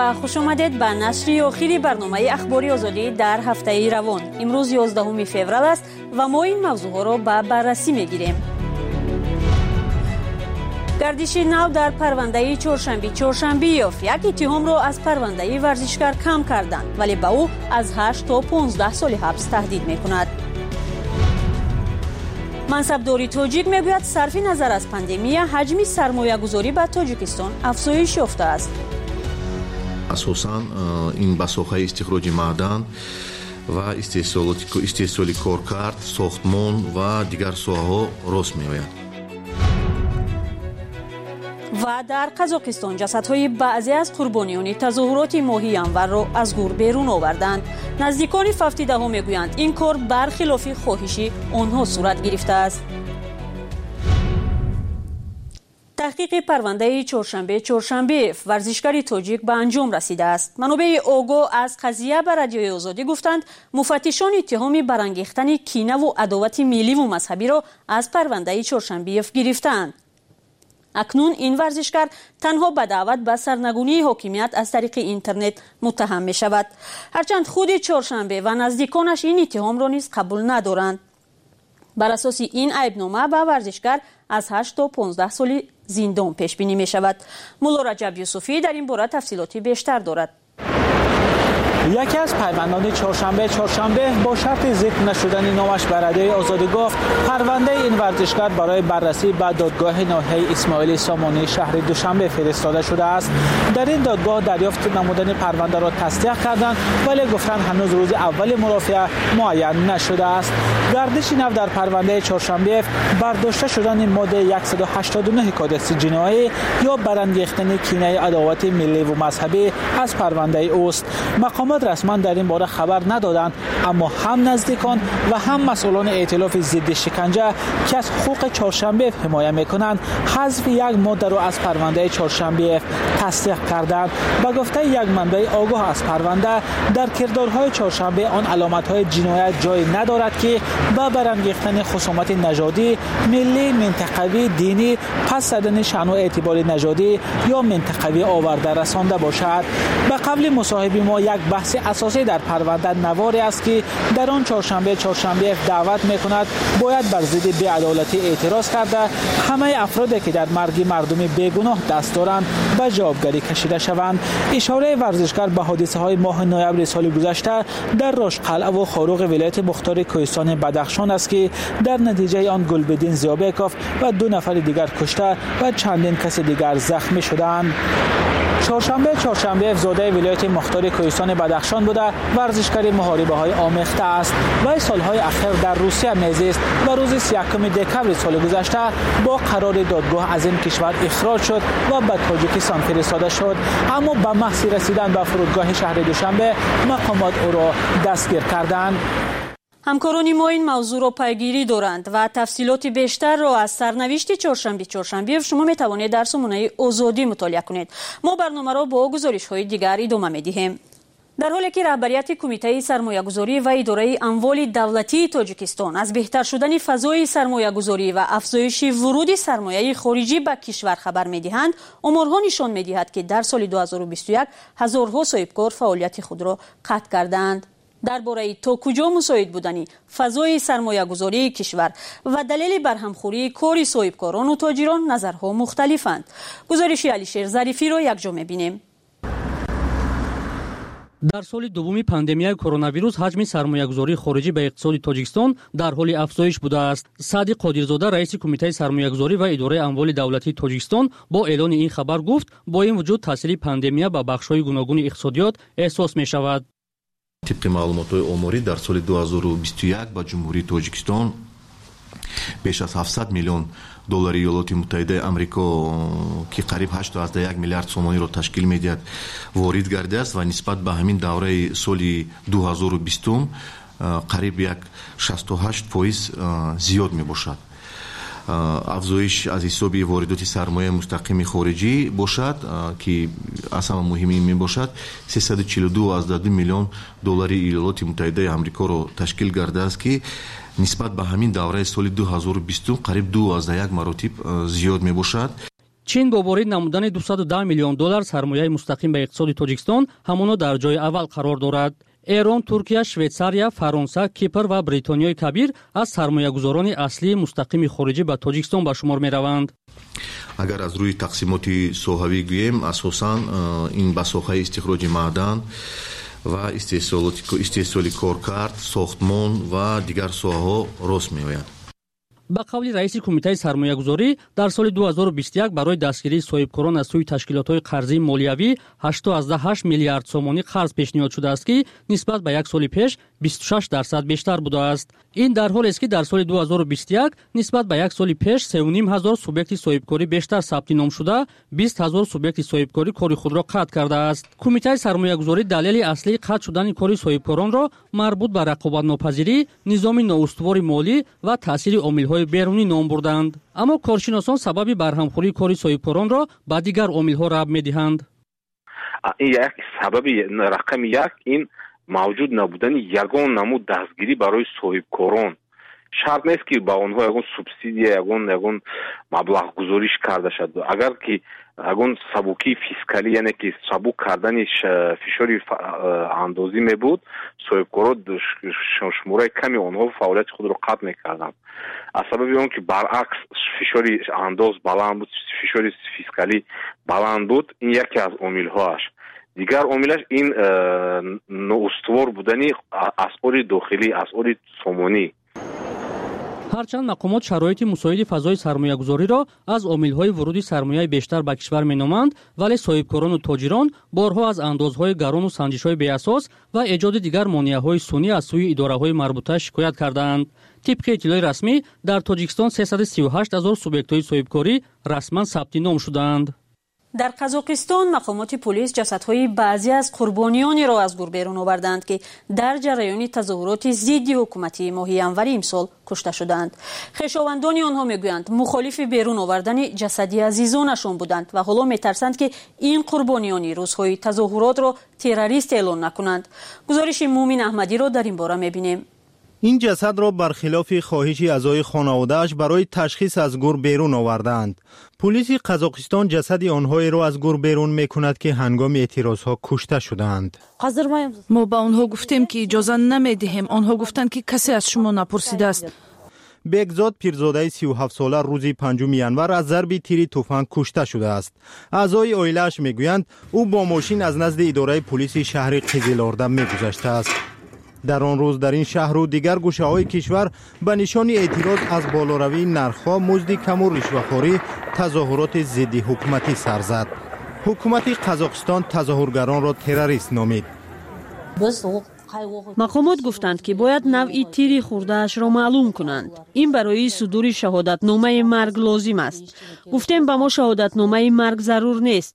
و خوش آمدید به نشر آخری برنامه اخباری آزادی در هفته روان. امروز 11 فوریه است و ما این موضوع را به بررسی میگیریم. گردش نو در پرونده چهارشنبه یک اتهام را از پرونده ورزشکار کم کردند، ولی به او از 8 تا 15 سال حبس تهدید میکند. منصبداری تاجیک میگوید صرف نظر از پاندمی حجم سرمایه گذاری به تاجیکستان افزایش یافته است. اساساً این به ساحه استخراج معدن و استحصال کارکرد، ساختمان و دیگر ساحه‌ها راست می‌آید. و در قزاقستان جسدهای بعضی از قربانیان تظاهرات ماهی انور را از گور بیرون آوردند. نزدیکان 17 میگویند این کار برخلاف خواهش آنها صورت گرفته است. تحقیق پرونده چهارشنبه ورزشکار تاجیک به انجام رسیده است. منابع آگاه از قضیه به رادیوی آزادی گفتند مفتشان اتهام برانگیختن کینه و عداوت ملی و مذهبی را از پرونده چهارشنبه گرفتند. اکنون این ورزشکار تنها به دعوت به سرنگونی حاکمیت از طریق اینترنت متهم می شود، هرچند خود چهارشنبه و نزدیکانش این اتهام را نیز قبول ندارند. بر اساس این عیبنامه به ورزشکار از 8 تا 15 سال زندان پیش بینی می شود. مولا رجب یوسفی در این باره تفصیلاتی بیشتر دارد. یکی از پیوندان چهارشنبه با شرط ذکر نشدن نامش به رادیوی آزادی گفت پرونده این ورزشکار برای بررسی به دادگاه ناحیه اسماعیل سامانی شهر دوشنبه فرستاده شده است. در این دادگاه دریافت نمودن پرونده را تصدیق کردند، ولی گفتند هنوز روز اول مرافعه معین نشده است. گردش نو در پرونده چهارشنبه برداشته شدن ماده 189 کادکس جنایی یا برانگیختن کینه عداوت ملی و مذهبی از پرونده اوست. مقامات رسما در این باره خبر ندادند، اما هم نزدیکان و هم مسئولان ائتلاف ضد شکنجه که از حقوق چهارشنبه حمایت میکنند حذف یک ماده را از پرونده چهارشنبه تصدیق کردند. به گفته یک منبع آگاه از پرونده در کردارهای چهارشنبه آن علامت‌های جنایت جای ندارد که با برانگیختن خصومت نژادی، ملی، منطقوی، دینی، پس زدن شأن و اعتبار نژادی یا منطقوی آورده رسانده باشد. به قبل مصاحبه ما یک بحث اساسی در پرونده نواری است که در آن چهارشنبه دعوت میکند باید بر ضد بی‌عدالتی اعتراض کرده همه افرادی که در مرگ مردم بیگناه دست دارند به جوابگری کشیده شوند. اشاره ورزشکار به حادثه‌های ماه نوامبر سال گذشته در راشقلعه و خاروق ولایت مختار کوهستان بدخشان است که در نتیجه آن گلبدین زیابکوف و 2 نفر دیگر کشته و چندین کس دیگر زخمی شدند. چهارشنبه زاده ولایت مختار کوهستان بدخشان بوده، ورزشکار محاربه‌های آمیخته است و سالهای اخیر در روسیه میزیست و روز 31 دکمبر سال گذشته با قرار دادگاه از این کشور اخراج شد و به تاجیکستان فرستاده شد، اما به محض رسیدن به فرودگاه شهر دوشنبه مقامات او را دستگیر کردند. همکاران ما این موضوع را پیگیری دارند و تفصیلات بیشتر را از سرنوشت چهارشنبه شما می توانید در سامانه آزادی مطالعه کنید. ما برنامه را با گزارش‌های دیگر ادامه می‌دهیم. در حالی که رهبریت کمیته سرمایه‌گذاری و اداره اموال دولتی تاجیکستان از بهتر شدن فضای سرمایه‌گذاری و افزایش ورود سرمایه خارجی به کشور خبر می‌دهند، آمارها نشان می‌دهد که در سال 2021 هزارها صاحبکار فعالیت خود را قطع کردند. درباره تا کجا مساعد بودنی فضای سرمایه گذاری کشور و دلیل برهمخوری کار صاحبکاران و تاجران نظرها مختلفند. گزارش علیشیر ظریفی را یکجا می‌بینیم. در سال دوم پاندمی کرونا ویروس حجم سرمایه‌گذاری خارجی به اقتصاد تاجیکستان در حال افزایش بوده است. صادق قادرزاده رئیس کمیته سرمایه‌گذاری و اداره اموال دولتی تاجیکستان با اعلان این خبر گفت با این وجود تاثیر پاندمی به بخش‌های گوناگون اقتصادیات احساس می‌شود. طبق маълумотҳои оморӣ дар соли 2021 ба ҷумҳурии тоҷикистон беш аз 700 миллион доллари иёлоти муттаҳидаи амрико ки қариб 8.1 миллиард сомониро ташкил медиҳад ворид гардидааст ва нисбат ба ҳамин давраи соли 2020 қариб як 68% зиёд мебошад. افزایش از حساب واردات سرمایه مستقیم خارجی باشد که اصلا مهمی می باشد 342 میلیون دلار ایالات متحده آمریکا را تشکیل کرده است که نسبت به همین دوره سال 2020 قریب 2.1 مراتب زیاد می باشد. чин бо ворид намудани $210 миллион сармояи мустақим ба иқтисоди тоҷикистон ҳамоно дар ҷои аввал қарор дорад. эрон, туркия, швейтсария, фаронса, кипр ва бритониёи кабир аз сармоягузорони аслии мустақими хориҷӣ ба тоҷикистон ба шумор мераванд. агар аз рӯи тақсимоти соҳавӣ гӯем, асосан ин ба соҳаи истихроҷи маъдан ва истеҳсоли коркард, сохтмон ва дигар соҳаҳо рост меояд. ба қавли раиси кумитаи сармоягузорӣ, дар соли 2021 барои дастгирии соҳибкорон аз сӯи ташкилотҳои қарзии молиявӣ 8.8 миллиард сомонӣ қарз пешниҳод шудааст, ки нисбат ба як соли пеш 26% бештар будааст. ин дар ҳолест, ки дар соли 2021 нисбат ба як соли пеш 3500 субъекти соҳибкорӣ бештар сабти ном шуда, 20000 субъекти соҳибкорӣ кори худро қатъ кардааст. кумитаи сармоягузорӣ далели аслии қатъ шудани кори соҳибкоронро марбут ба рақобатнопазирӣ, низоми ноустувори молӣ ва таъсири омилҳои берунӣ ном бурданд. аммо коршиносон сабаби барҳамхӯрии кори соҳибкоронро ба дигар омилҳо рабт медиҳанд. ин як сабаби рақами як ин мавҷуд набудани ягон намуд дастгирӣ барои соҳибкорон. шарт нест ки ба онҳо ягон субсидия, ягон маблағ гузориш карда шад. агар ки ягон сабукии фискалӣ, яъне ки сабук кардани фишори андозӣ мебуд, соҳибкорон шумораи ками онҳо фаъолияти худро қатъ мекарданд. аз сабаби он ки баръакс фишори андоз баланд буд, фишори фискалӣ баланд буд, ин яке аз омилҳоаш. дигар омилаш ин ноустувор будани асъори дохилӣ, асъори сомонӣ. ҳарчанд мақомот шароити мусоиди фазои сармоягузориро аз омилҳои вуруди сармояи бештар ба кишвар меноманд, вале соҳибкорону тоҷирон борҳо аз андозҳои гарону санҷишҳои беасос ва эҷоди дигар монеаҳои сунъӣ аз сӯи идораҳои марбута шикоят кардаанд. тибқи иттилои расмӣ, дар Тоҷикистон 338 000 субъектҳои соҳибкорӣ расман сабти ном шудаанд. дар қазоқистон мақомоти пулис ҷасадҳои баъзе аз қурбонионеро аз гур берун оварданд, ки дар ҷараёни тазоҳуроти зидди ҳукумати моҳи январи имсол кушта шуданд. хешовандони онҳо мегӯянд мухолифи берун овардани ҷасади азизонашон буданд ва ҳоло метарсанд, ки ин қурбониони рӯзҳои тазоҳуротро террорист эълон накунанд. гузориши Мумин Аҳмадиро дар ин бора мебинем. این جسد را برخلاف خواهش اعضای خانواده‌اش برای تشخیص از گور بیرون آوردند. پلیس قزاقستان جسد آنها را از گور بیرون میکند که هنگام اعتراضها کشته شدند. ما به آنها گفتیم که اجازه نمیدهیم. آنها گفتند که کسی از شما نپرسیده است. بگزاد پیرزاده 37 ساله روز 5 ینور از ضرب تیر تفنگ کشته شده است. اعضای عائله‌اش میگویند او با ماشین از نزد اداره پلیس شهر قزل‌آرده میگذشته است. در آن روز در این شهر و دیگر گوشه‌های کشور به نشان اعتراض از بالاروی نرخ‌ها، مزد کم و رشوه‌خوری تظاهرات ضد حکومتی سر زد. حکومت قزاقستان تظاهرگران را تروریست نامید. мақомот гуфтанд, ки бояд навъи тири хурдаашро маълум кунанд. ин барои судури шаҳодатномаи марг лозим аст. гуфтем ба мо шаҳодатномаи марг зарур нест.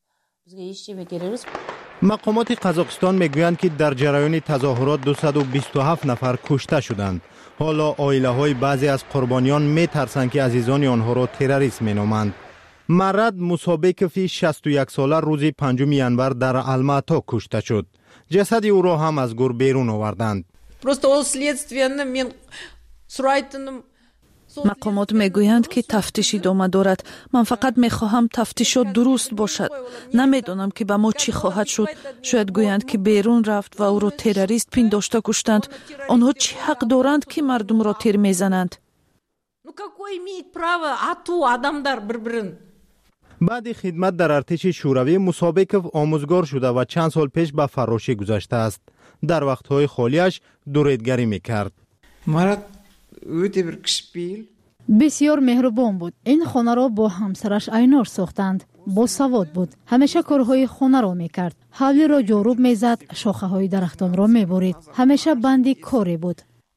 مقامات قزاقستان میگویند که در جریان تظاهرات 227 نفر کشته شدند. حالا عائله‌های بعضی از قربانیان میترسند که عزیزان آنها را تروریست مینامند. مرد موسابکوی 61 ساله روز 5 ینور در الماتا کشته شد. جسد او را هم از گور بیرون آوردند. مقامات میگویند که تفتیش ادامه دارد. من فقط میخواهم تفتیشات درست باشد. نمیدانم که به ما چی خواهد شد. شاید گویند که بیرون رفت و او را تروریست پنداشته کشتند. آنها چی حق دارند که مردم را تیر میزنند؟ بعد خدمت در ارتش شوروی موسابکوف آموزگار شده و چند سال پیش به فراشی گذشته است. در وقتهای خالیش دوریدگری میکرد. بسیار مهربان بود. این خانه را با همسرش اینار ساختند. با سواد بود. همیشه کارهای خانه را میکرد. حولی را جاروب میزد، شاخه های درختان را میبرید. همیشه بندی کاری بود.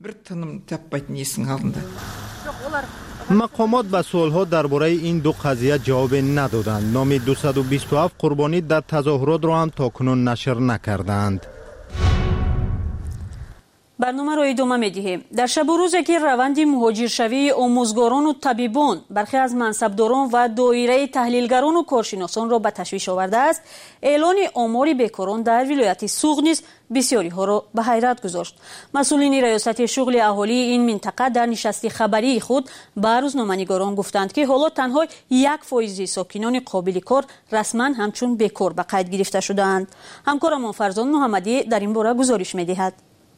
مقامات به سوالها درباره این دو قضیه جواب ندادند. نام 227 قربانی در تظاهرات را هم تاکنون نشر نکردند. برنامه را ادامه می‌دهیم. در شب و روزی که روند مهاجرشوی آموزگاران و طبیبان، برخی از منصبداران و دایره تحلیلگران و کارشناسان را به تشویش آورده است، اعلان آمار بیکاران در ولایت سوغد نیز بسیاری ها را به حیرت گذاشت. مسئولین ریاست شغل اهالی این منطقه در نشست خبری خود به روزنامه‌نگاران گفتند که حالا تنها 1% ساکنان قابل کار رسما همچون بیکار به قید گرفته شده‌اند. همکارمان فرزان محمدی در این باره گزارش می‌دهد.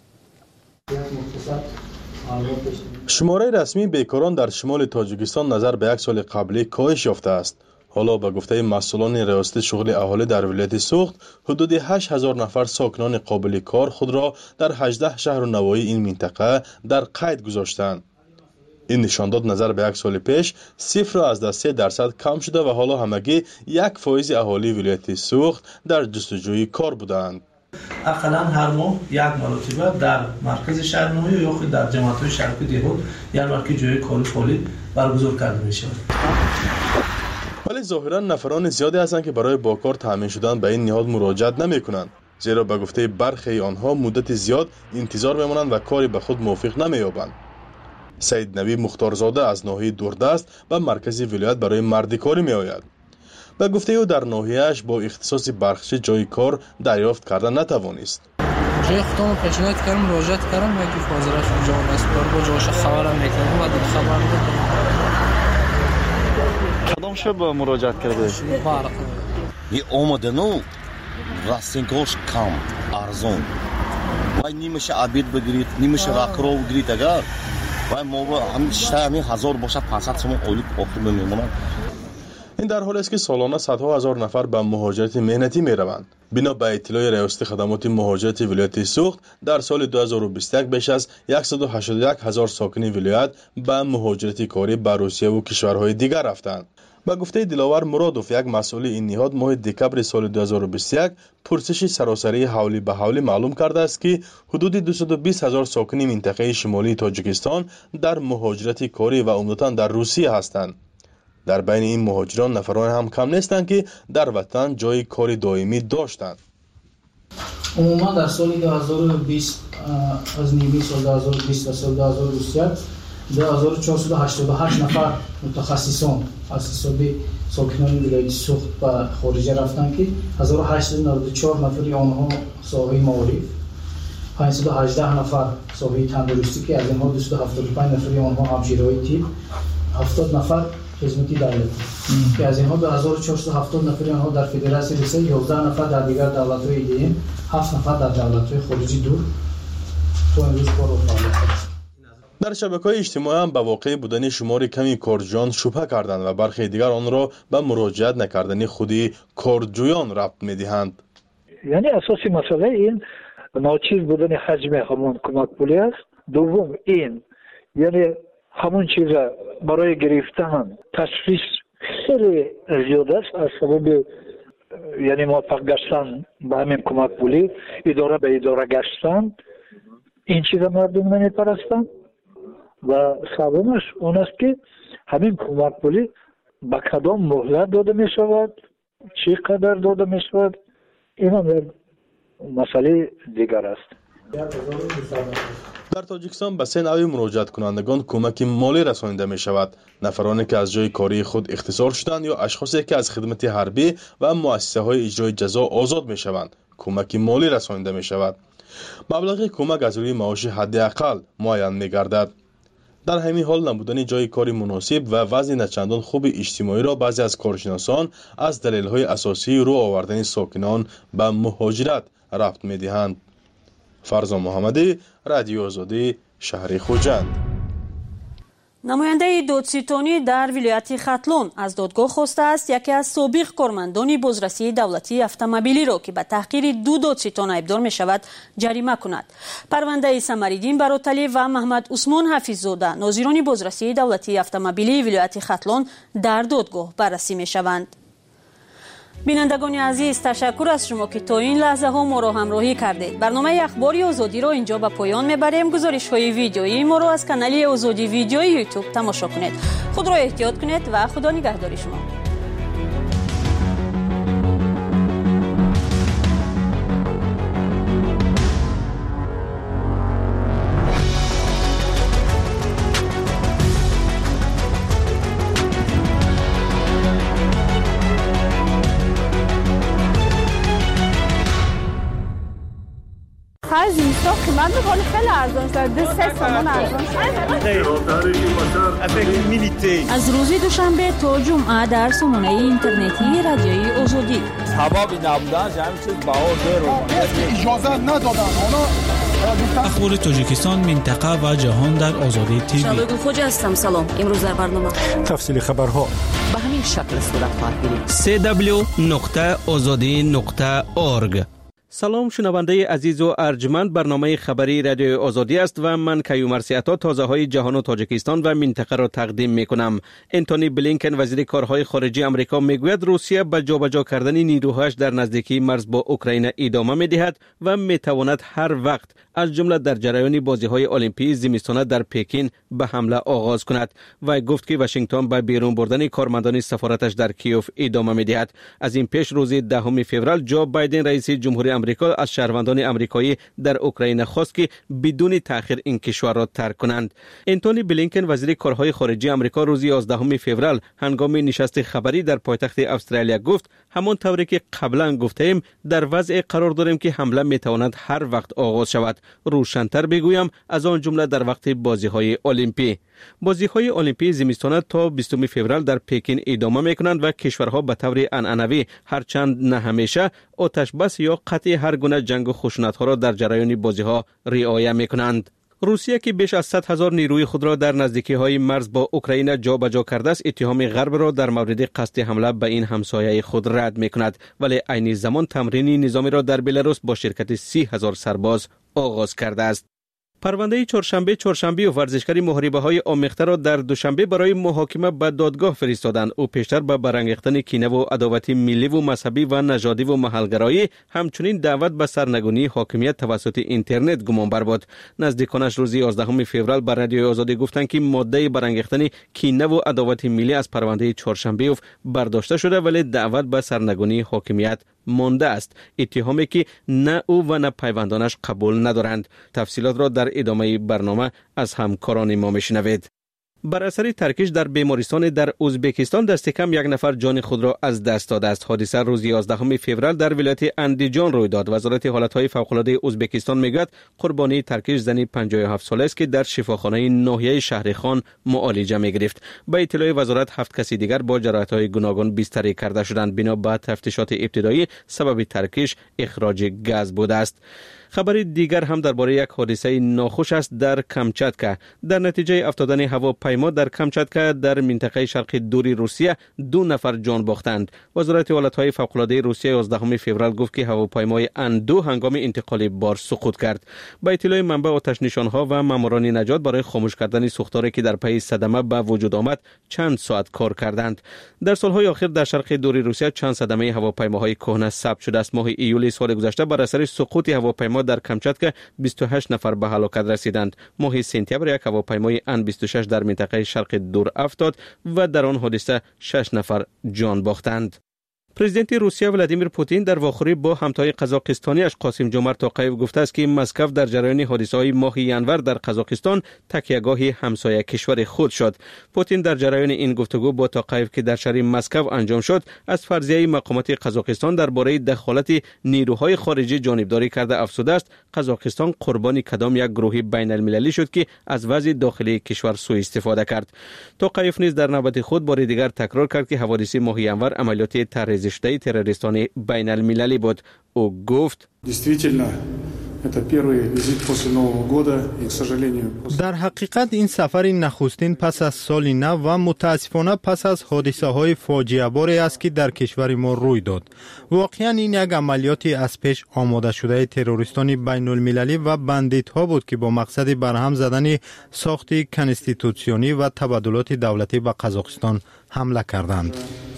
شماره رسمی بیکاران در شمال تاجیکستان نظر به یک سال قبلی کاهش یافته است. حالا به گفته مسئولان ریاست شغل اهالی در ولایت سوغد، حدود 8000 نفر ساکنان قابل کار خود را در 18 شهر و نواحی این منطقه در قید گذاشتند. این نشان داد نظر به یک سال پیش صفر از 3% کم شده و حالا همگی 1% اهالی ولایت سوغد در جستجوی کار بودند. اقلا هر ماه یک مرتبه در مرکز شهر نوی یا خود در جماعت‌های شهری دیگر یک مرکز جای کاری فعالی برگزار کرده می‌شود. ولی ظاهرا نفران زیادی هستند که برای با کار تامین شدن به این نهاد مراجعت نمی‌کنند، زیرا به گفته برخی آنها مدت زیاد انتظار می‌مانند و کاری به خود موافق نمی‌یابند. سید نوی مختارزاده از ناحیه دوردست به مرکز ولایت برای مردی کاری می‌آید. به گفته او در ناحیه‌اش با اختصاص برخی جای کار دریافت کردن نتوانست. جای خودم پیشنهاد کردم، مراجعت کردم و که حاضرش اونجا مسئول با جاش خبرم میکنم و خبر دادم. کدام شب مراجعت کرده؟ این آمدنو راستینگوش کم ارزون. وای نیمش عبید بگیرید، نیمش راکرو بگیرید اگر وای ما همین 1000 باشه 500 شما اولی آخر میمونن. این در حالی است که سالانه صدها هزار نفر به مهاجرت مهنتی می روند. بنا به اطلاع ریاست خدمات مهاجرت ولایت سوغد در سال 2021 بیش از 181,000 ساکن ولایت به مهاجرت کاری به روسیه و کشورهای دیگر رفتند. به گفته دلاور مرادوف، یک مسئول این نهاد، ماه دکبر سال 2021 پرسش سراسری حولی به حولی معلوم کرده است که حدود 220,000 ساکن منطقه شمالی تاجیکستان در مهاجرت کاری و عمدتاً در روسیه هستند. در بین این مهاجران نفران هم کم نیستند که در وطن جای کاری دائمی داشتند. عموما در سال 2020 از نیمه سال 2020 و سال 2021 2488 نفر متخصصان از حساب ساکنان ولایت سوغد به خارج رفتند که 1894 نفر آنها ساحه معارف، 518 نفر ساحه تندرستی که از اینها 275 نفر آنها همشیرهای طب، 70 نفر خدمتی دولتی که از اینها 2470 نفر آنها در فدراسیون رسید، 11 نفر در دیگر دولت‌های دیگه، 7 نفر در دولت‌های خارجی دور تو امروز کار و فعالیت است. در شبکه‌های اجتماعی هم به واقع بودن شمار کمی کارجویان شبهه کردند و برخی دیگر آن را به مراجعت نکردن خودی کارجویان ربط می‌دهند. یعنی اساسی مسئله این ناچیز بودن حجم همون کمک پولی است. دوم این یعنی همون چیز برای گرفتن تشخیص خیلی زیاد است از سبب یعنی موفق گشتن به همین کمک پولی، اداره به اداره گشتن، این چیز مردم نمیپرستن. و سومش اون است که همین کمک پولی به کدام مهلت داده می شود، چقدر داده می شود، این هم مسئله دیگر است. در تاجیکستان به 3 نوع مراجعت کنندگان کمک مالی رسانیده می شود: نفرانی که از جای کاری خود اختصار شدند یا اشخاصی که از خدمت حربی و مؤسسه های اجرای جزا آزاد می شوند. کمک مالی رسانیده می شود. مبلغ کمک از روی معاش حداقل معین می گردد. در همین حال نبودن جای کاری مناسب و وضع نچندان خوب اجتماعی را بعضی از کارشناسان از دلایل اساسی رو آوردن ساکنان به مهاجرت ربط می دهند. فرزان محمدی، رادیو آزادی، شهر خوجند. نماینده دادستانی در ولایت ختلون از دادگاه خواسته است یکی از سابق کارمندان بازرسی دولتی اتومبیلی را که به تحقیر 2 دادستان ایبدار می شود جریمه کند. پرونده سمریدین براتلی و محمد عثمان حفیظ‌زاده ناظران بازرسی دولتی اتومبیلی ولایت ختلون در دادگاه بررسی می شوند. بینندگان عزیز، تشکر از شما که تا این لحظه ها ما را همراهی کردید. برنامه اخباری آزادی را اینجا به پایان میبریم. گزارش های ویدیویی ما را از کانال آزادی ویدیوی یوتیوب تماشا کنید. خود را احتیاط کنید و خدا نگهدار شما. من می‌کنم خیلی ارزان شد 2-3 تومان ارزان شد. از روز دوشنبه تا جمعه در سامانه اینترنتی رادیوی آزادی حبابی نبودن همین چیز بهار اجازه ندادن اخبار تاجیکستان، منطقه و جهان در آزادی تیوی. شادو خوجا هستم. سلام. امروز در برنامه تفصیل خبرها به همین شکل صورت خواهد گرفت. www.azadi.org. سلام شنونده عزیز و ارجمند، برنامه خبری رادیو آزادی است و من کیومرث عطا تازه های جهان و تاجیکستان و منطقه را تقدیم می کنم. انتونی بلینکن وزیر کارهای خارجه آمریکا میگوید روسیه به جابجا کردن نیروهاش در نزدیکی مرز با اوکراین ادامه می دهد و می تواند هر وقت از جمله در جریان بازی های المپیک زمستانه در پکین به حمله آغاز کند. و گفت که واشنگتن به بیرون بردن کارمندان سفارتش در کیوف ادامه می دهد. از این پیش روز 10 فوریه جو بایدن رئیس جمهوری آمریکا از شهروندان آمریکایی در اوکراین خواست که بدون تأخیر این کشور را ترک کنند. انتونی بلینکن وزیر کارهای خارجه آمریکا روز 11 فوریه هنگام نشست خبری در پایتخت استرالیا گفت همان طوری که قبلا گفتیم در وضع قرار داریم که حمله میتواند هر وقت آغاز شود. روشن‌تر بگویم از آن جمله در وقت بازی‌های المپیک. بازی‌های المپیک زمستانه تا 20 فوریه در پکین ادامه می‌کنند و کشورها به طور عنعنوی هرچند نه همیشه آتش بس یا قطع هر گونه جنگ و خشونت‌ها را در جریان بازی‌ها رعایت می‌کنند. روسیه که بیش از 100,000 نیروی خود را در نزدیکی‌های مرز با اوکراین جابجا کرده است، اتهام غرب را در مورد قصد حمله به این همسایه خود رد می‌کند، ولی عین زمان تمرین نظامی را در بلاروس با شرکت 30,000 سرباز آغاز کرده است. پرونده چهارشنبه و ورزشکاری محاربه‌های آمیخته را در دوشنبه برای محاکمه به دادگاه فرستادند. او پیشتر به برانگیختن کینه و عداوت ملی و مذهبی و نژادی و محلگرایی، همچنین دعوت به سرنگونی حاکمیت توسط اینترنت گمانبر بود. نزدیکانش روز 11 فوریه بر رادیو آزادی گفتند که ماده برانگیختن کینه و عداوت ملی از پرونده چهارشنبه برداشته شده، ولی دعوت به سرنگونی حاکمیت مانده است، اتهامی که نه او و نه پیوندانش قبول ندارند. تفصیلات را در ادامه برنامه از همکاران ما میشنوید. بر اثر ترکش در بیمارستان در ازبکستان دست کم 1 نفر جان خود را از دست داده است. حادثه روز 11 فوریه در ولایت اندیجان روی داد. وزارت حالت‌های فوق‌العاده ازبکستان میگوید قربانی ترکش زنی 57 ساله است که در شفاخانه ناحیه شهرخان معالجه می‌گرفت. به اطلاع وزارت 7 کسی دیگر با جراحت‌های گوناگون بستری کرده شدند. بنا به تفتیشات ابتدایی سبب ترکش اخراج گاز بوده است. خبری دیگر هم درباره یک حادثه ناخوش است در کامچاتکا. در نتیجه افتادن هواپیما در کامچاتکا در منطقه شرق دوری روسیه 2 نفر جان باختند. وزارت حالت‌های فوق‌العاده روسیه 11 فوریه گفت که هواپیمای ان-2 هنگام انتقال بار سقوط کرد. با اطلاع منبع آتش نشان‌ها و ماموران نجات برای خاموش کردن سوختاری که در پی صدمه به وجود آمد چند ساعت کار کردند. در سال‌های اخیر در شرق دوری روسیه چند صدمه هواپیماهای کهنه ثبت شده است. ماه ایول سال گذشته بر اثر سقوط هواپیما در کامچاتکا 28 نفر به هلاکت رسیدند. ماه سپتامبر یک هواپیمای ان-26 در منطقه شرق دور افتاد و در آن حادثه 6 نفر جان باختند. پرزیدنت روسیه ولادیمیر پوتین در واخوری با همتای قزاقستانیش قاسم جومرت توقیف گفته است که مسکو در جریان حادثه‌های ماه ینور در قزاقستان تکیهگاه همسایه کشور خود شد. پوتین در جریان این گفتگو با توقیف که در شهر مسکو انجام شد از فرضیه مقامات قزاقستان درباره دخالت نیروهای خارجی جانبداری کرده افزوده است قزاقستان قربانی کدام یک گروه بین المللی شد که از وضع داخلی کشور سوء استفاده کرد. توقیف نیز در نوبت خود بار دیگر تکرار کرد که حوادث ماه ینور عملیات تروریستی تروریستان بین المللی بود. او گفت در حقیقت این سفر نخستین پس از سال نو و متاسفانه پس از حادثه های فاجعه باری است که در کشور ما روی داد. واقعا این یک عملیاتی از پیش آماده شده تروریستان بین المللی و بندیت ها بود که با مقصد برهم زدن ساخت کنستیتوسیونی و تبادلات دولتی به قزاقستان حمله کردند.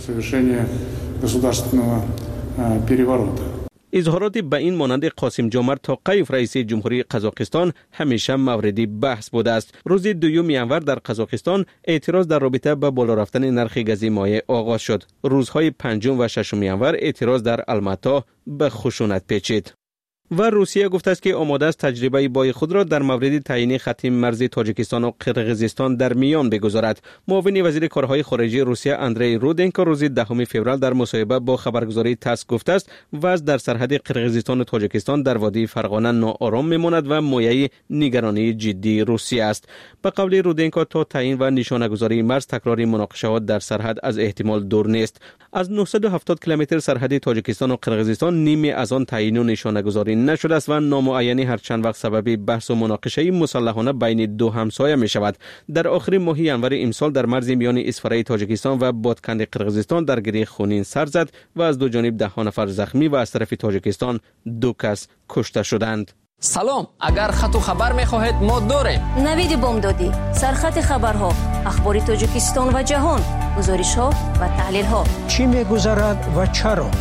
اظهارات به این مانند قاسم جومرت توقیف رئیس جمهوری قزاقستان همیشه مورد بحث بوده است. روز 2 ینور در قزاقستان اعتراض در رابطه با بالا رفتن نرخ گاز مایع آغاز شد. روزهای 5 و 6 ینور اعتراض در الماتا به خشونت پیچید. و روسیه گفته است که آماده است تجربه بای خود را در مورد تعیین خط مرزی تاجیکستان و قرقیزستان در میان بگذارد. معاون وزیر کارهای خارجه روسیه اندری رودنکو روز 10 فوریه در مصاحبه با خبرگزاری تاس گفته است وضع در سرحد قرقیزستان و تاجیکستان در وادی فرغانه ناآرام میماند و مایه نگرانی جدی روسیه است. به قول رودنکو تا تعیین و نشانه‌گذاری مرز تکراری مناقشات در سرحد از احتمال دور نیست. از 970 کیلومتر سرحد تاجیکستان و قرقیزستان نیمی از آن تعیین و نشانه‌گذاری نشده است و نامعینی هر چند وقت سبب بحث و مناقشه مسلحانه بین دو همسایه می شود. در آخر ماه ینور امسال در مرز میان اسفره تاجیکستان و بادکند قرقیزستان درگیری خونین سر زد و از دو جانب 10 نفر زخمی و از طرف تاجیکستان 2 کس کشته شدند. سلام، اگر خط و خبر می‌خواهید ما داریم. نوید بامدادی، سرخط خبرها، اخبار تاجیکستان و جهان، گزارش‌ها و تحلیل‌ها. چی می‌گذرد و چرا؟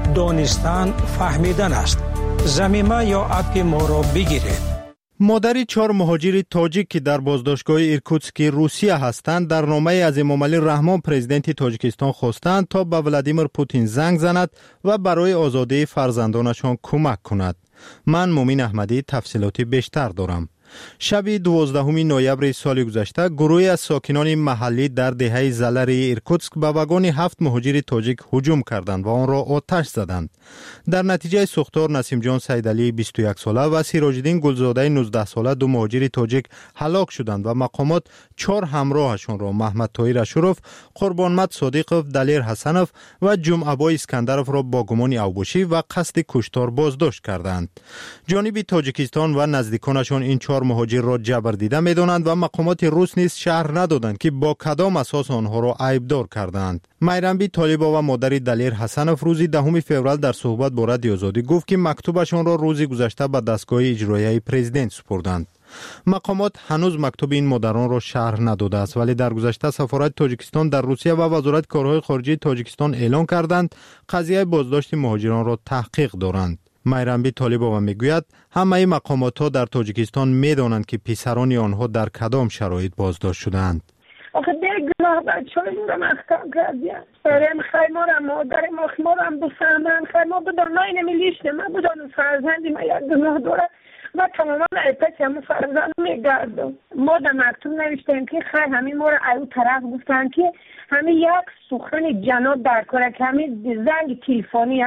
دانستن فهمیدن است. زمینه یا اپ ما را بگیرید. مادری 4 مهاجر تاجیک که در بازداشتگاه ایرکوتسک روسیه هستند در نامه از امامعلی رحمان پرزیدنت تاجیکستان خواستند تا به ولادیمیر پوتین زنگ زند و برای آزادی فرزندانشان کمک کند. من مومین احمدی تفصیلاتی بیشتر دارم. شب 12 نوامبر سال گذشته گروهی از ساکنان محلی در دهه زلر ایرکوتسک به واگن 7 مهاجر تاجیک هجوم کردند و آن را آتش زدند. در نتیجه سوختار نسیم جان سیدعلی 21 ساله و سیراج‌الدین گلزاده 19 ساله 2 مهاجر تاجیک هلاک شدند و مقامات 4 همراهشان را محمد طاهر اشرف، قربانمت صادقов، دلیر حسنов و جمعه‌بای اسکندرов را با گمان اوبوشی و قصد کشتار بازداشت کردند. جانب تاجیکستان و نزدیکانشان این 4 مهاجر را جبر دیده می‌دانند و مقامات روس نیز شرح ندادند که با کدام اساس آنها را عیبدار کردند. میرنبی طالبا و مادر دلیر حسنов روز 10 فوریه در صحبت با رادیو آزادی گفت که مکتوبشان را روز گذشته به دستگاه اجرایی پرزیدنت سپردند. مقامات هنوز مکتوب این مادران را شرح نداده است، ولی در گذشته سفارت تاجیکستان در روسیه و وزارت کارهای خارجه تاجیکستان اعلان کردند قضیه بازداشت مهاجران را تحقیق دارند. میرنبی طالبا میگوید همه مقامات ها در تاجیکستان میدانند که پسران آنها در کدام شرایط بازداشت شدند. آخه بگذار بچه‌های ما را مختم کردیم. بریم خیمار مادر ما خیمارم بفهمن خیمار بدار ناین میلیشنه من بدان فرزندی ما یک گناه داره و تماما ایپس همون فرزند میگردم. ما در مکتوب نوشتیم که خیلی همین ما را ایو طرف گفتن که همین یک سخن جناب در کاره که همین زنگ تلفنی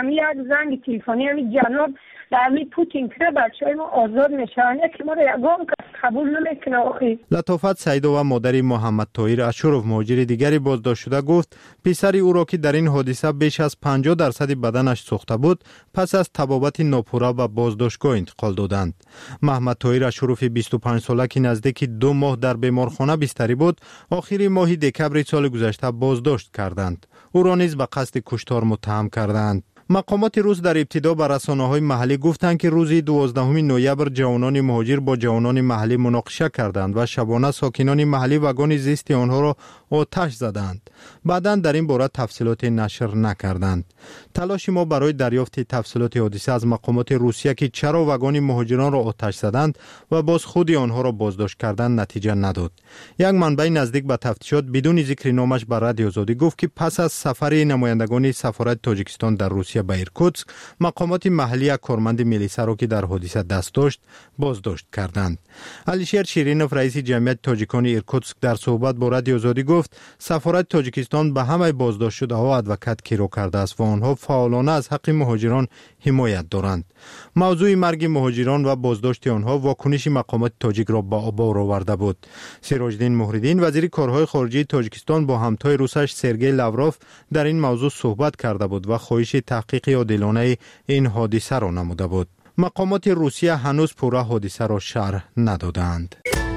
همین جناب در همین پوتین که بچه‌های ما آزاد میشن که ما را یگان قبول نمیکنه. آخی لطافت سیدا و مادر محمد طاهر اشرف مهاجر دیگری بازداشت شده گفت پسر او را که در این حادثه بیش از 50% بدنش سوخته بود پس از طبابت ناپورا و بازداشتگاه انتقال دادند. محمد طاهر اشرف 25 ساله که نزدیک 2 ماه در بیمارخانه بستری بود آخر ماه دکبر سال گذشته بازداشت کردند. او را نیز به قصد کشتار متهم کردند. مقامات روس در ابتدا به رسانه‌های محلی گفتند که روز 12 نوامبر جوانان مهاجر با جوانان محلی مناقشه کردند و شبانه ساکنان محلی واگن زیستی آنها را آتش زدند. بعداً در این باره تفصیلات نشر نکردند. تلاش ما برای دریافت تفصیلات حادثه از مقامات روسیه که چرا واگن مهاجران را آتش زدند و باز خود آنها را بازداشت کردند نتیجه نداد. یک منبع نزدیک به تفتیشات بدون ذکر نامش به رادیو آزادی گفت که پس از سفر نمایندگان سفارت تاجیکستان در روسیه به ایرکوتسک مقامات محلی کارمند میلیسا را که در حادثه دست داشت بازداشت کردند. علیشیر شیرینوف رئیس جمعیت تاجیکان ایرکوتسک در صحبت با رادیو آزادی گفت سفارت تاجیکستان به همه بازداشت شده ها ادوکات گیرو کرده است و آنها فعالانه از حق مهاجران حمایت دارند. موضوع مرگ مهاجران و بازداشت آنها واکنش مقامات تاجیک را به آبار آورده بود. سیراج‌الدین مهردین وزیر کارهای خارجه تاجیکستان با همتای روسش سرگئی لاوروف در این موضوع صحبت کرده بود و خواهش تحقیق عادلانه این حادثه را نموده بود. مقامات روسیه هنوز پورا حادثه را شرح ندادند.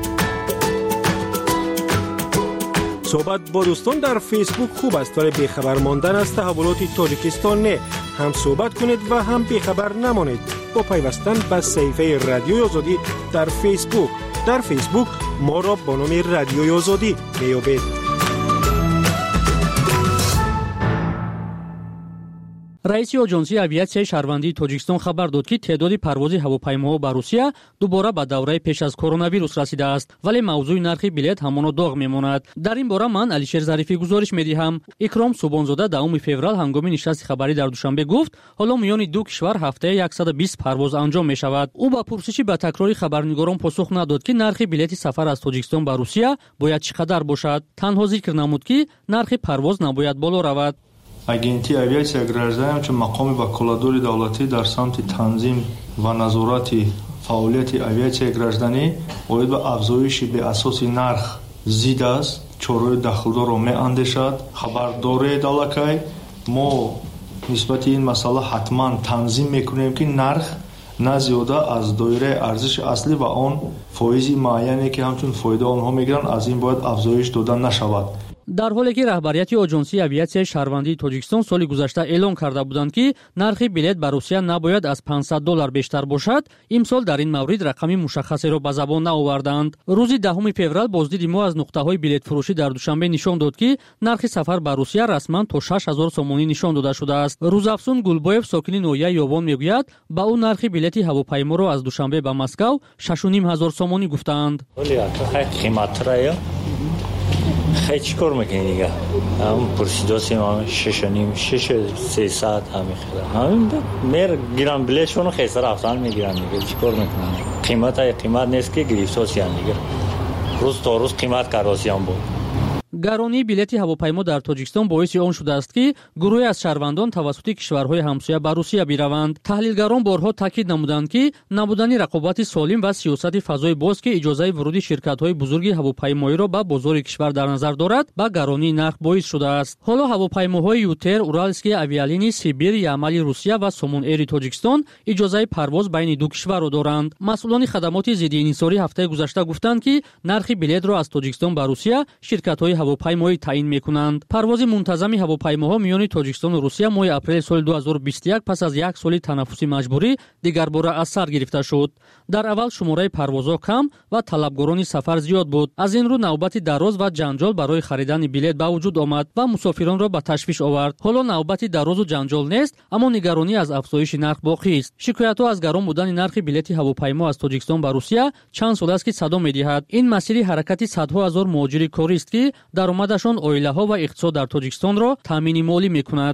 صحبت با دوستان در فیسبوک خوب است ولی بیخبر ماندن از تحولات تاجیکستان نه. هم صحبت کنید و هم بیخبر نمانید با پیوستن به صفحه رادیوی آزادی در فیسبوک. در فیسبوک ما را با نام رادیوی آزادی میابید. раиси оҷонсии авиатсияи шаҳрвандии тоҷикистон хабар дод ки теъдоди парвози ҳавопаймоҳо ба русия дубора ба давраи пеш аз коронавирус расидааст, вале мавзӯи нархи билет ҳамоно доғ мемонад. дар ин бора ман Алишер Зарифӣ гузориш медиҳам. Икром Субонзода 10 феврал ҳангоми нишасти хабарӣ дар Душанбе гуфт, ҳоло миёни ду кишвар ҳафтаи 120 парвоз анҷом мешавад. ӯ ба пурсиши ба такрори хабарнигорон посух надод ки нархи билети сафар аз Тоҷикистон ба Русия бояд чӣ қадар бошад. Танҳо зикр намуд ки нархи парвоз набояд боло равад. агентии авиатсияи гражданӣ ҳамчун мақоми ваколатдори давлатӣ дар самти танзим ва назорати фаъолияти авиатсияи гражданӣ оид ба афзоиши беасоси нарх зид аст, чораҳои дахлдорро меандешад. хабардоред аллакай мо нисбати ин масъала ҳатман танзим мекунем ки нарх на зиёда аз доираи арзиши аслӣ ва он фоизи муайяне ки ҳамчун фоида онҳо мегиранд аз ин бояд афзоиш дода нашавад. дар ҳоле ки раҳбарияти оҷонсии авиатсияи шаҳрвандии тоҷикистон соли гузашта эълон карда буданд ки нархи билет ба Русия набояд аз $500 бештар бошад, имсол дар ин маврид рақами мушаххасеро ба забон наоварданд. рӯзи 10 феврал боздиди мо аз нуқтаҳои билетфурӯшӣ дар Душанбе нишон дод ки нархи сафар ба Русия расман то 6000 сомонӣ нишон дода шудааст. рӯзафзун Гулбоев сокини ноҳияи Ёбон мегӯяд, ба ӯ нархи билети ҳавопайморо аз Душанбе ба Москав 6500 сомонӣ гуфтаанд. خیلی چیکار میکنی دیگه همون پرسیداسی ما 6.5 همین خیلی همین میر گیرم بلیشون خیلی سر افسان میگیرن دیگه چیکار میکنن قیمت نیست که گریفتاسی هم دیگه روز تا روز قیمت کراسی هم بود. гаронии билети ҳавопаймо дар Тоҷикистон боиси он шудааст ки гурӯҳе аз шаҳрвандон тавассути кишварҳои ҳамсоя ба Русия бираванд. таҳлилгарон борҳо таъкид намуданд ки набудани рақобати солим ва сиёсати фазои боз ки иҷозаи вуруди ширкатҳои бузурги ҳавопаймоиро ба бозори кишвар дар назар дорад ба гаронии нарх боис шудааст. ҳоло ҳавопаймоҳои Ютер, Уральские авиалинии, Сибир, Ямали Русия ва Сомон Эри Тоҷикистон иҷозаи парвоз байни ду кишварро доранд. масъулони хадамоти зидди инҳисорӣ ҳафтаи гузашта гуфтанд ки нархи билетро аз Тоҷикистон ба Русия ширкатҳои ҳавопаймоӣ таъин мекунанд. парвози мунтазами ҳавопаймоҳо миёни Тоҷикистону Русия моҳи апрели соли 2021 пас аз як соли танаффуси маҷбурӣ дигарбора аз сар гирифта шуд. дар аввал шумораи парвозҳо кам ва талабгорони сафар зиёд буд. аз ин рӯ навбати дароз ва ҷанҷол барои харидани билет ба вуҷуд омад ва мусофиронро ба ташвиш овард. ҳоло навбати дарозу ҷанҷол нест, аммо нигаронӣ аз афзоиши нарх боқист. шикоятҳо аз гарон будани нархи билети ҳавопаймо аз Тоҷикистон ба Русия чанд сол аст ки садо медиҳад. ин масири ҳаракати садҳо ҳазор муҳоҷири корист ки даромадашон оилаҳо ва иқтисод дар Тоҷикистонро таъмини молӣ мекунад.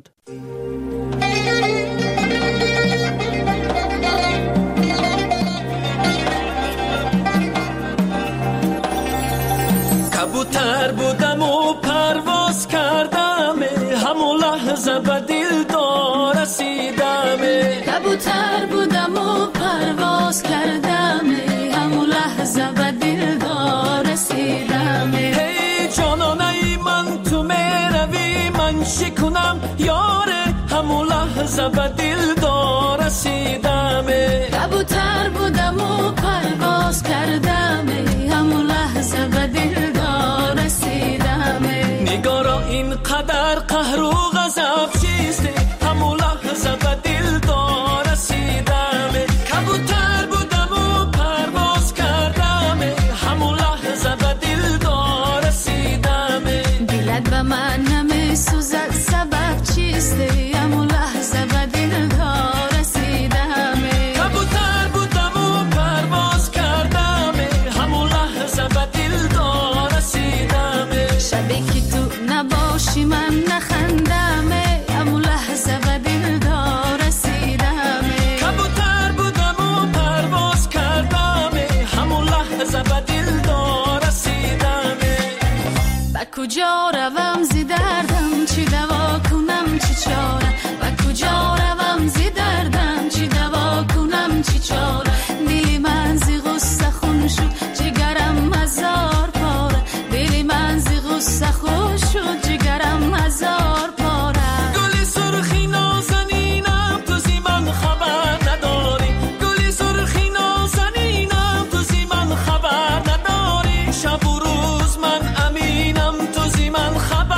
کبوتر بودم و پرواز کردم همون لحظه به دلدار رسیدم کبوتر بودم و پرواز کردم همون لحظه به دلدار رسیدم هی جانانه من تو میروی من شکنم یاره همون لحظه به دلدار رسیدم کبوتر بودم و پرواز کردم همون لحظه به دلدار رسیدم نگارا اینقدر قهر و غضب چیسته همون لحظه به دلدار رسیدم کبوتر بودم و پرواز کردم همون لحظه به دلدار رسیدم دلت به من نمیسوزد سبب چیسته همون لحظه به دلدار رسیدم کبوتر بودم و پرواز کردم همون لحظه به دلدار رسیدم شبی که تو نباشی من نخندم همون لحظه به دلدار رسیدم کبوتر بودم و پرواز کردم همون لحظه به دلدار رسیدم با کجا روم زی دردم چی دوا کنم چی چاره با کجا روم زی دردم چی دوا کنم چی چاره دلی من زی غصه خون شد جگرم هزار پاره دلی من زی غصه خون شد جگرم هزار پاره گلی سرخی نازنینم تو زی من خبر نداری گلی سرخی نازنینم تو زی من خبر نداری شب و روز من امینم تو زی من خبر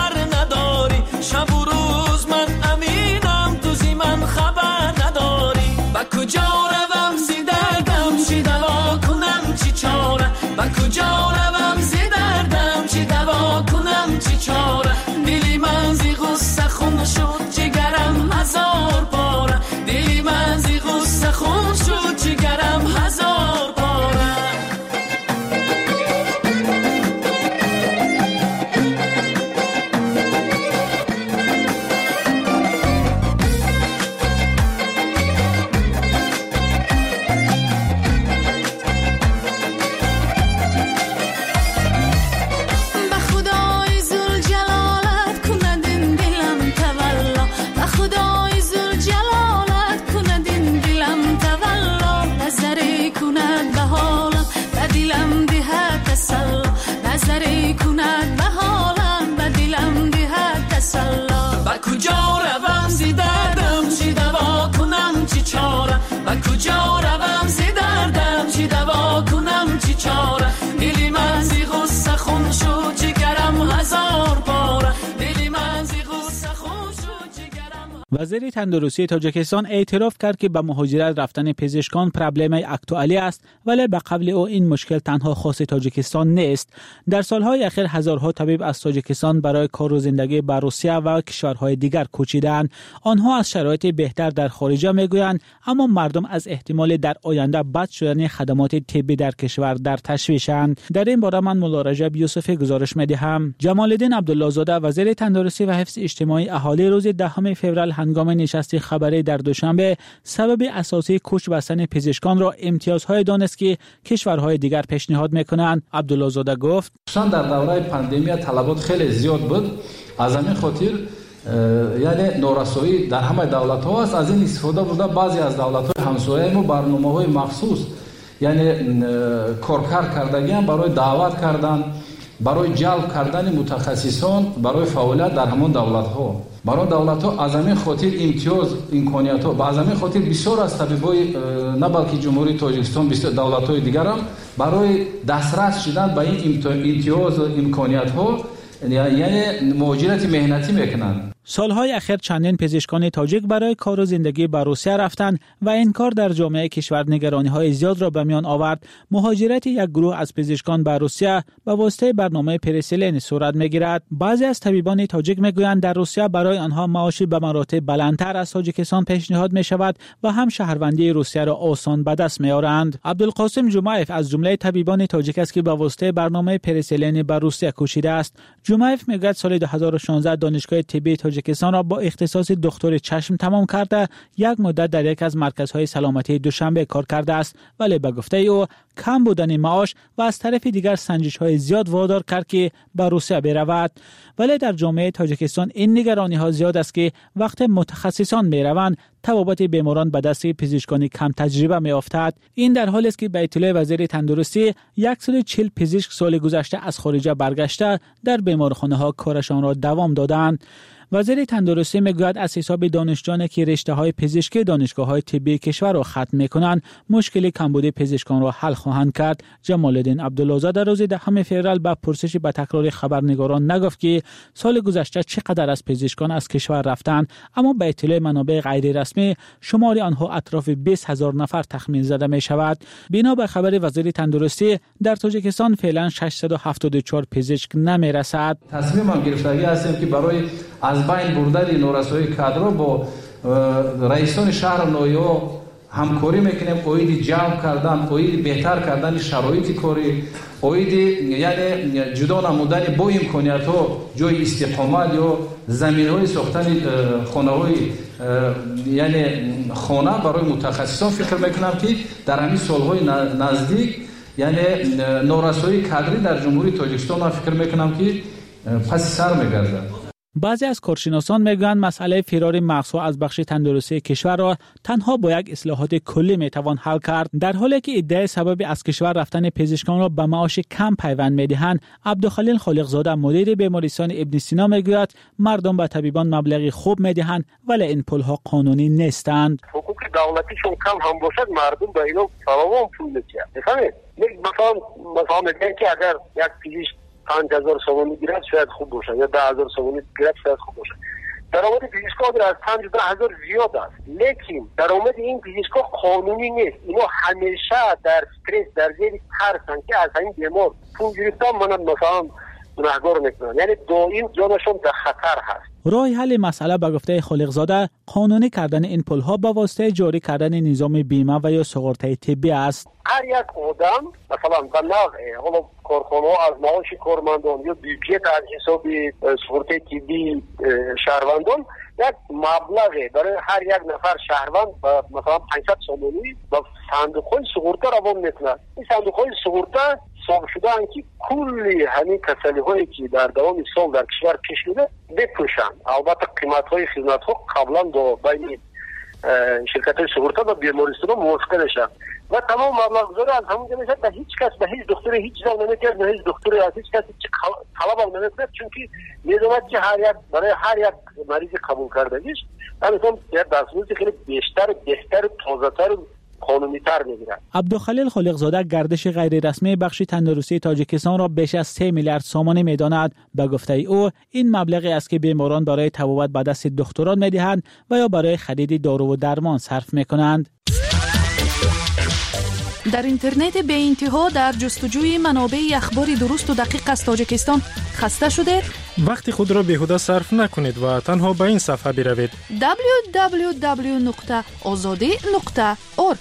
وزیر تندرستی تاجیکستان اعتراف کرد که به مهاجرت رفتن پزشکان پرابلم اکتوالی است، ولی به قول او این مشکل تنها خاص تاجیکستان نیست. در سالهای اخیر هزارها طبیب از تاجیکستان برای کار و زندگی به روسیه و کشورهای دیگر کوچیدند. آنها از شرایط بهتر در خارج میگویند، اما مردم از احتمال در آینده بد شدن خدمات طبی در کشور در تشویشند. در این باره من مولا رجب یوسفی گزارش می‌دهم. جمال الدین عبدالله زاده وزیر تندرستی و حفظ اجتماعی اهالی روز 10 فوریه هنگام نشست خبری در دوشنبه سبب اساسی کوچ بستن پزشکان را امتیازهای دانست که کشورهای دیگر پیشنهاد میکنند. عبدالله زاده گفت در دوره پاندمی طلبات خیلی زیاد بود، از همین خاطر یعنی نورسایی در همه دولت ها است. از این استفاده بوده بعضی از دولت های همسایه ما برنامه های مخصوص یعنی کارکار کردگی برای دعوت کردن، برای جلب کردن متخصصان برای فعالیت در همون دولت ها. برای دولت ها از همین خاطر امتیاز امکانیت ها، از همین خاطر بسیار از طبیبای نه بلکه جمهوری تاجیکستان بسیار دولت های دیگر هم برای دسترس شدن به این امتیاز و امکانیت ها یعنی مهاجرت مهنتی میکنند. سالهای اخیر چندین پزشکان تاجیک برای کار و زندگی به روسیه رفتند و این کار در جامعه کشور نگرانی‌های زیاد را به میان آورد. مهاجرت یک گروه از پزشکان به روسیه به واسطه برنامه پرسلین صورت می‌گیرد. بعضی از طبیبان تاجیک میگویند در روسیه برای آنها معاشی به مراتب بلندتر از تاجیکستان پیشنهاد می‌شود و هم شهروندی روسیه را آسان به دست می‌آورند. عبدالقاسم جمعیف از جمله طبیبان تاجیک است که به واسطه برنامه پرسلین به روسیه کوشیده است. جمعیف میگوید سال 2016 دانشگاه طبی تاجیکستان را با اختصاص دکتر چشم تمام کرده یک مدت در یک از مرکزهای سلامتی دوشنبه کار کرده است، ولی به گفته او کم بودن معاش و از طرف دیگر سنجش‌های زیاد وادار کرد که به روسیه برود. ولی در جامعه تاجیکستان این نگرانی‌ها زیاد است که وقت متخصصان می‌روند طبابت بیماران به دست پزشکان کم تجربه می‌افتد. این در حالی است که به اطلاع وزیر تندرستی 140 پزشک سال گذشته از خارج برگشته در بیمارخانه‌ها کارشان را دوام دادند. وزیر تندرستی میگوید از حساب دانشجویانی که رشته‌های پزشکی دانشگاه‌های طبی کشور را ختم می‌کنند مشکل کمبود پزشکان را حل خواهند کرد. جمال الدین عبدالله زاده روز 10 فوریه به پرسش به تکرار خبرنگاران نگفت که سال گذشته چقدر از پزشکان از کشور رفتند، اما به اطلاع منابع غیر رسمی شمار آنها اطراف 20,000 نفر تخمین زده می‌شود. بنا به خبر وزیر تندرستی در تاجیکستان فعلا 674 پزشک نمی‌رسد. تصمیم گرفتگی هستیم که برای از بین بردن نورسایی کادر با رئیسان شهر نویا همکاری میکنیم، اوید جلب کردن، اوید بهتر کردن شرایط کاری، اوید یعنی جدا نمودن با امکانیت ها جای استقامت یا زمین های ساختن خانه های یعنی خانه برای متخصصان فکر میکنم که در همین سالهای نزدیک یعنی نورسایی کادری در جمهوری تاجیکستان من فکر میکنم که پس سر میگرده. بعضی از کارشناسان میگویند مسئله فرار مغزها از بخش تندرستی کشور را تنها با یک اصلاحات کلی میتوان حل کرد. در حالی که ادعای سبب از کشور رفتن پزشکان را به معاش کم پیوند میدهند، عبدالخلیل خالقزاده مدیر بیمارستان ابن سینا میگوید مردم به طبیبان مبلغی خوب میدهند ولی این پولها قانونی نیستند. حقوق دولتیشون کم هم باشد مردم به اینا فراوان پول میدهند. بفهمید مثلا میگن که اگر یک پزشک 5,000 سومانی گیرد شاید خوب باشه یا 10,000 سومانی گیرد شاید خوب باشه. درآمد پزشکا از 5,000 زیاد است، لیکن درآمد این پزشکا قانونی نیست. اینا همیشه در استرس در زیر ترسن که از این بیمار پول گرفتن منم مثلا گناهکار میکنن، یعنی دائم جانشون در خطر هست. راه حل مسئله به گفته خالقزاده قانونی کردن این پولها با واسطه جاری کردن نظام بیمه و یا سوغورتای طبی است. هر یک آدم مثلا به نوع حالا کارخانه از معاش کارمندان یا بیوکیت از حساب سوغورتای طبی شهروندان یک مبلغ برای هر یک نفر شهروند مثلا 500 سومانی با صندوق‌های سوغورته روان میکنه. این صندوق‌های سوغورته حساب شده که کلی همین کسالی‌هایی که در دوام سال در کشور پیش میده بپوشن. البته قیمت‌های خدمات‌ها قبلا با بین شرکت‌های سوغورته و بیمارستان‌ها موافقه نشد و تمام مبلغ گذاری از همون جمعیت به هیچ کس به هیچ دکتری هیچ زن نمی‌کرد، نه هیچ دکتری از هیچ کس طلب هم نمی‌کرد، چون که می‌دونید که برای هر یک مریض قبول کردگیش همین یک دستمزد خیلی بیشتر بهتر تازه‌تر قانونی تر میگیرد. عبدالخلیل خالقزاده گردش غیر رسمی بخش تندرستی تاجیکستان را بیش از 3 میلیارد سامانه میداند. به گفته او این مبلغی است که بیماران برای تبابت به دست دکتران میدهند و یا برای خرید دارو و درمان صرف میکنند. در اینترنت به انتها در جستجوی منابع اخبار درست و دقیق از تاجیکستان خسته شده؟ وقت خود را بیهوده صرف نکنید و تنها به این صفحه بروید www.azadi.org.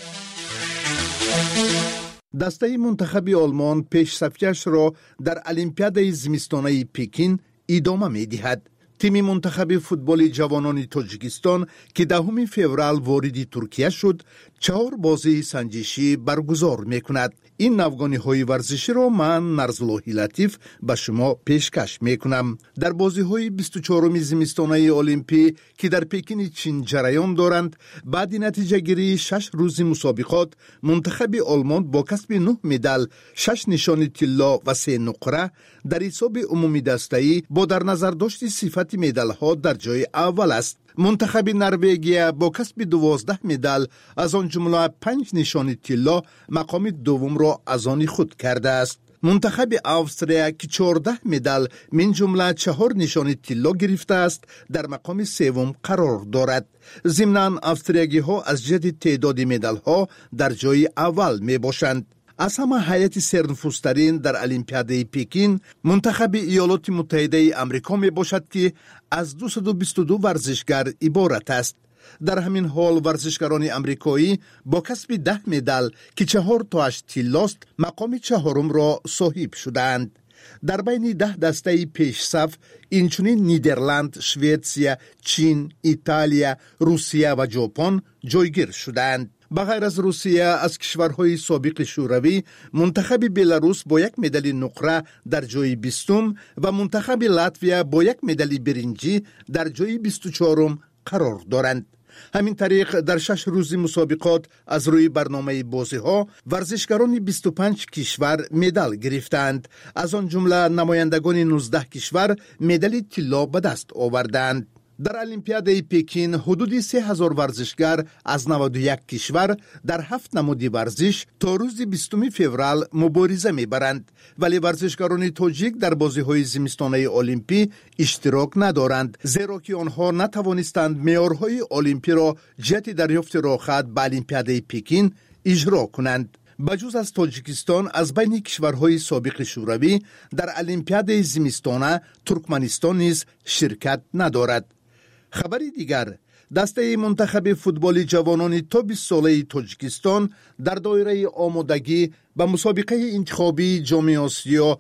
دسته منتخب آلمان پیش‌صفیش را در المپیاد زمستانه پکین ادامه می‌دهد. تیم منتخب فوتبال جوانان تاجیکستان که 10 فوریه وارد ترکیه شد 4 بازی سنجشی برگزار میکند. این افغانی ورزشی را من نرزاللهی لطیف به شما پیشکش میکنم. در بازی های 24 زمستانه المپی که در پکین چین جریان دارند، بعد نتیجه گیری 6 روز مسابقات، منتخب آلمان با کسب 9 مدال، 6 نشان طلا و 3 نقره در حساب عمومی دسته‌ای با در نظر داشت صفت مدال ها در جای اول است. منتخب نروژ با کسب 12 مدال از آن جمله 5 نشان طلا مقام دوم را از آن خود کرده است. منتخب استرالیا که 14 مدال من جمله 4 نشان طلا گرفته است در مقام سوم قرار دارد. ضمناً استرالیایی ها از جهت تعداد مدال ها در جای اول می باشند. از همه هیئت سرنفوذترین در المپیاد پکین منتخب ایالات متحده آمریکا می باشد که از 222 ورزشگر عبارت است. در همین حال ورزشکاران آمریکایی با کسب 10 مدال که 4 تاش طلاست مقام چهارم را صاحب شدند. در بین 10 دسته پیش صف اینچنین نیدرلند، سوئیسریا، چین، ایتالیا، روسیه و ژاپن جایگیر شدند. بغیر از روسیه از کشورهای سابق شوروی منتخب بلاروس با 1 مدال نقره در جای 20 و منتخب لاتویا با 1 مدال برنجی در جای 24 قرار دارند. همین طریق در 6 روز مسابقات از روی برنامه بازی ها ورزشکاران 25 کشور مدال گرفتند. از آن جمله نمایندگان 19 کشور مدال طلا به دست آوردند. در المپیاد پکین حدود 3000 ورزشگر از 91 کشور در 7 نماد ورزش تا روز 20 فوریه مبارزه میبرند، ولی ورزشکاران تاجیک در بازی‌های زمستانه المپی اشتراک ندارند، زیرا که آنها نتوانستند معیارهای المپی را جهت دریافت راه‌خط به المپیاد پکین اجرا کنند. بجز از تاجیکستان از بین کشورهای سابق شوروی در المپیاد زمستانه ترکمنستان نیز شرکت ندارد. خبری دیگر، دسته منتخب فوتبال جوانان تا 20 ساله تاجیکستان در دایره آمادگی به مسابقه انتخابی جام آسیا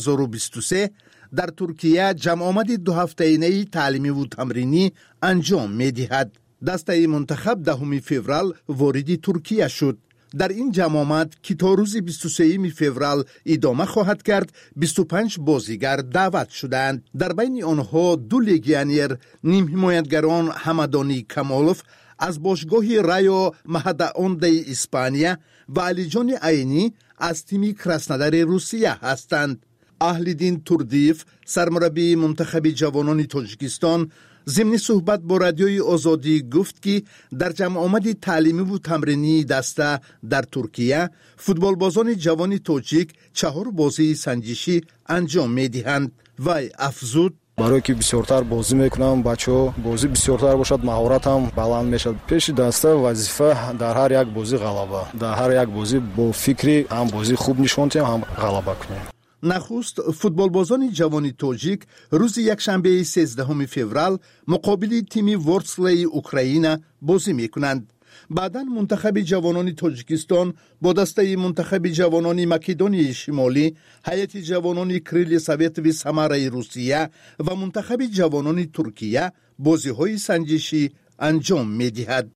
2023 در ترکیه جمع آمد 2 هفته‌ای تعلیمی و تمرینی انجام می‌دهد. دسته منتخب 10 فوریه وارد ترکیه شد. در این جمع آمد که تا روز 23 فوریه ادامه خواهد کرد 25 بازیگر دعوت شدند. در بین آنها 2 لیگیونر نیم حمایتگران همدانی کمالوف از باشگاه رایو مهداوند اسپانیا و علیجان عینی از تیم کراسنودار روسیه هستند. اهل‌دین توردیف سرمربی منتخب جوانان تاجیکستان ضمن صحبت با رادیوی آزادی گفت که در جمع آمد تعلیمی و تمرینی دسته در ترکیه فوتبالبازان جوان تاجیک 4 بازی سنجشی انجام می‌دهند. وی افزود برای که بسیارتر بازی میکنم بچه‌ها بازی بسیارتر باشد مهارتم بلند میشد. پیش دسته وظیفه در هر یک بازی غلبه، در هر یک بازی با فکری هم بازی خوب نشون دهیم هم غلبه کنیم. نخست فوتبالبازان جوان تاجیک روز یکشنبه 13 فوریه مقابل تیم ورسلی اوکراین بازی میکنند. بعداً منتخب جوانان تاجیکستان با دسته منتخب جوانان مکدونیای شمالی، هیئت جوانان کریل سوویت و سماره روسیه و منتخب جوانان ترکیه بازی‌های سنجشی انجام می‌دهد.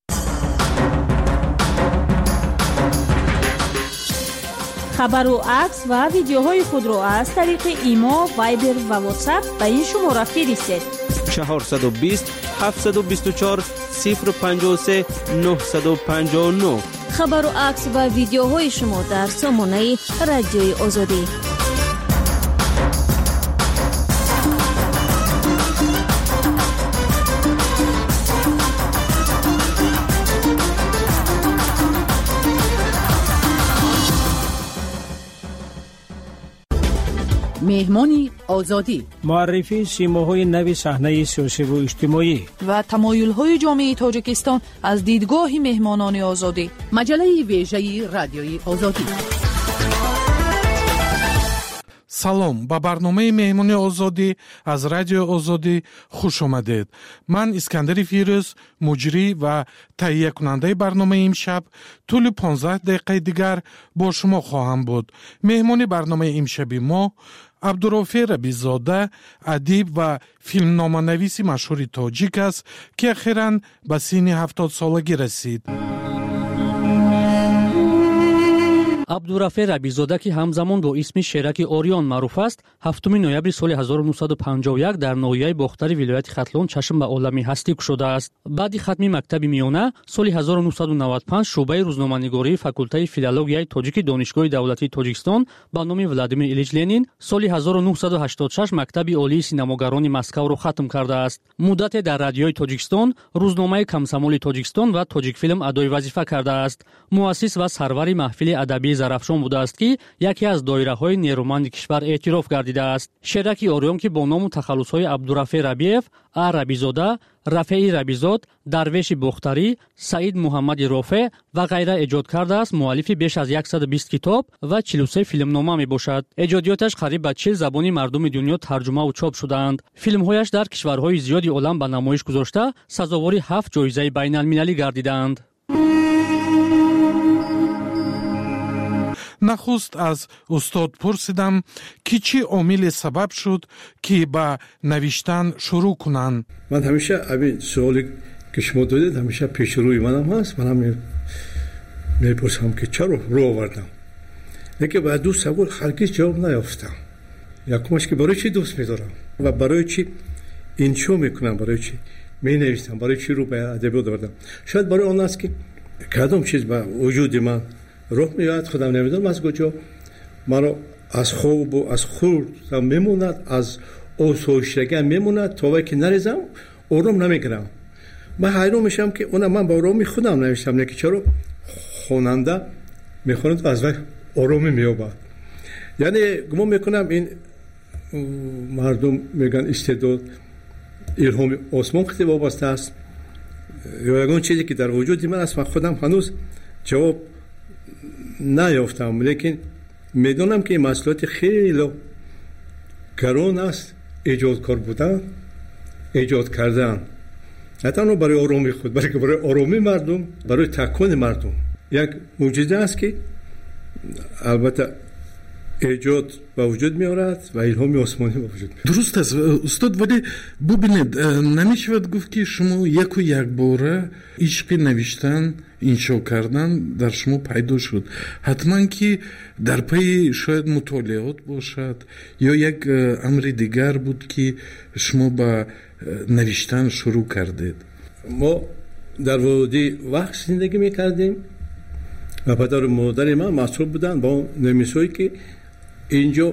خبر و عکس و ویدیوهای خود را از طریق ایما، وایبر و واتساپ به این شماره فرستید: 420 724 053 959. خبر و عکس و ویدیوهای شما در سامانه رادیوی آزادی. مهمان آزادی، معرفی سیماهای نوی صحنه سیاسی و اجتماعی و تمایل‌های جامعه تاجیکستان از دیدگاه مهمانان آزادی. مجله ویژه رادیوی آزادی. салом ба барномаи меҳмони озодӣ аз радиои озодӣ хуш омадед. ман искандари фирӯз, муҷрӣ ва таҳиякунандаи барномаи имшаб тӯли 15 дақиқаи дигар бо шумо хоҳам буд. меҳмони барномаи имшаби мо абдурофе рабизода, адиб ва филмноманависи машҳури тоҷик аст, ки ахиран ба синни 70 солагӣ расид. абдурафе рабизода ки ҳамзамон бо исми шераки орион маъруф аст, 7 ноябри соли 1951 дар ноҳияи бохтари вилояти хатлон чашм ба олами ҳастӣ кушодааст. баъди хатми мактаби миёна соли 1995 шуъбаи рӯзноманигории факултаи филологияи тоҷики донишгоҳи давлатии Тоҷикистон ба номи Владимир Илич Ленин соли 1986 мактаби олии синамогарони Москавро хатм кардааст. муддате дар радиои Тоҷикистон, рӯзномаи Комсомоли Тоҷикистон ва Тоҷикфилм адои вазифа кардааст. муассис ва сарвари маҳфили адабии зарафшон будааст, ки яке аз доираҳои нерӯманди кишвар эътироф гардидааст. шераки орион ки бо ному тахаллусҳои Абдурафе Рабиев, А. Рабизода, Рафеи Рабизод, Дарвеши Бохтарӣ, Саид Муҳаммади Рофе ва ғайра эҷод кардааст, муаллифи беш аз 120 китоб ва 43 филмнома мебошад. эҷодиёташ қариб ба 40 забони мардуми дунё тарҷумаву чоп шудаанд. филмҳояш дар кишварҳои зиёди олам ба намоиш гузошта, сазовори 7 ҷоизаи байналмилалӣ гардидаанд. нахуст аз устод пурсидам ки чӣ омиле сабаб шуд ки ба навиштан шурӯъ кунанд. ман ҳамеша абин суоле ки шумо додед ҳамеша пешрӯи манам ҳаст. манам мепурсам ки чаро рӯ овардам, лекин ба ду савол ҳаргиз ҷавоб наёфтам. якумаш ки барои чӣ дӯст медорам ва барои чӣ иншо мекунам, барои чӣ менависам, барои чӣ рӯ ба адабиёт овардам. шояд барои он аст ки кадом чиз ба вуҷуди ман роҳ меояд, худам намедонам аз куҷо маро аз хобу аз хурдам мемонад, аз осоиштагиам мемонад, то вақте ки нарезам ором намегирам. ман ҳайрон мешавам ки она ман ба ороми худам навиштам, лекин чаро хонанда мехонад аз вай оромӣ меёбад. яъне гумон мекунам ин мардум мегӯянд истеъдод илҳоми осмон хеле вобаста аст, ё ягон чизе ки дар вуҷуди ман аст. ман худам ҳанӯз ҷавоб наёфтам, лекин медонам ки масъулияти хеле гарон аст эҷодкор будан, эҷод кардан, на танҳо барои оромии худ, балки барои оромии мардум, барои такони мардум. як муъҷиза аст ки албатта эҷод ба вуҷуд меорад ва илҳоми осмонӣ ба вуҷуд меорад. дуруст аст устод, вале бубинед, намешавад гуфт ки шумо яку якбора ишқи навиштан, иншо кардан дар шумо пайдо шуд. ҳатман ки дар пайи шояд мутолиот бошад ё як амри дигар буд ки шумо ба навиштан шурӯъ кардед? мо дар води вақт зиндагӣ мекардем ва падару модари ман масъул буданд ба он нависҳое ки инҷо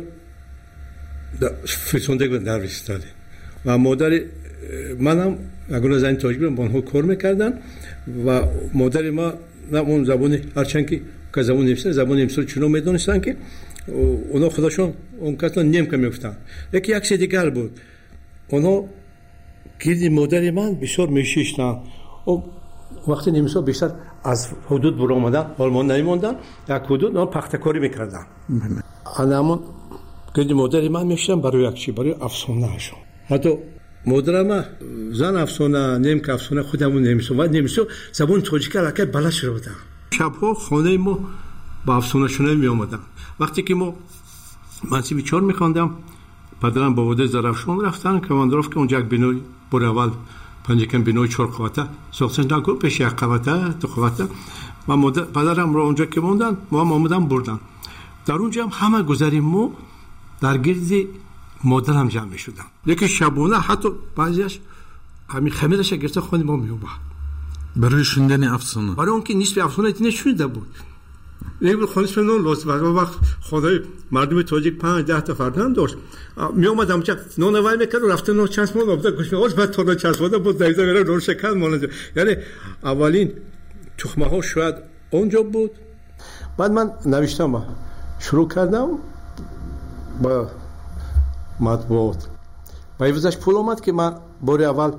фирсонда навистад ва модари манам ягона зани тоҷик ба онҳо кор мекарданд ва модари ман он забони ҳарчанд ки забони немисӣ забони немисиро чунон медонистанд ки онҳо худашон он касро немка мегуфтанд. лекин як чизи дигар буд, онҳо гирди модари ман бисёр мешиштанд. вақти немисҳо бештар аз ҳудуд буромадан олмон намемонданд, як ҳудуд он пахтакорӣ мекарданд. анамон гирди модари ман мешиштанд барои як чи, барои афсонаашон. ҳатто модарама зан афсона, немка афсона, худам немисо ва немисо забони тоҷика аллакай баланд шуда буданд. шабҳо хонаи мо ба афсонашунавӣ меомаданд. вақте ки мо мансиби 4 мехондам, падарам ба водаи Зарафшон рафтан, командировка онҷа як бинои бори аввал панҷакам бинои 4 қавата сохтанд, пеш 1 қавата 2 қавата ва падарамро онҷа ки монданд, мо ҳам омадан бурданд. дар онҷа ҳам ҳама гузари мо дар гирди модарам ҷамъ мешуданд. лекин шабона ҳатто баъзеаш ҳамин хамираша гирфта хони мо меёбад барои шундани афсона, барои он ки нисфи афсона нешунида буд. خونش نون لطف و وقت خدای مردم تاجیک 5-10 تا فرزند داشت می اومدم چه نون وای میکرد رفته نون چند مون آورد گوش می‌آورد بعد تا چند مون بود دایزه میره نون شکن مونده یعنی اولین تخمه ها شاید اونجا بود. بعد من نوشتم شروع کردم با матбуот. Ба ивзаш пул омад ки ман бори аввал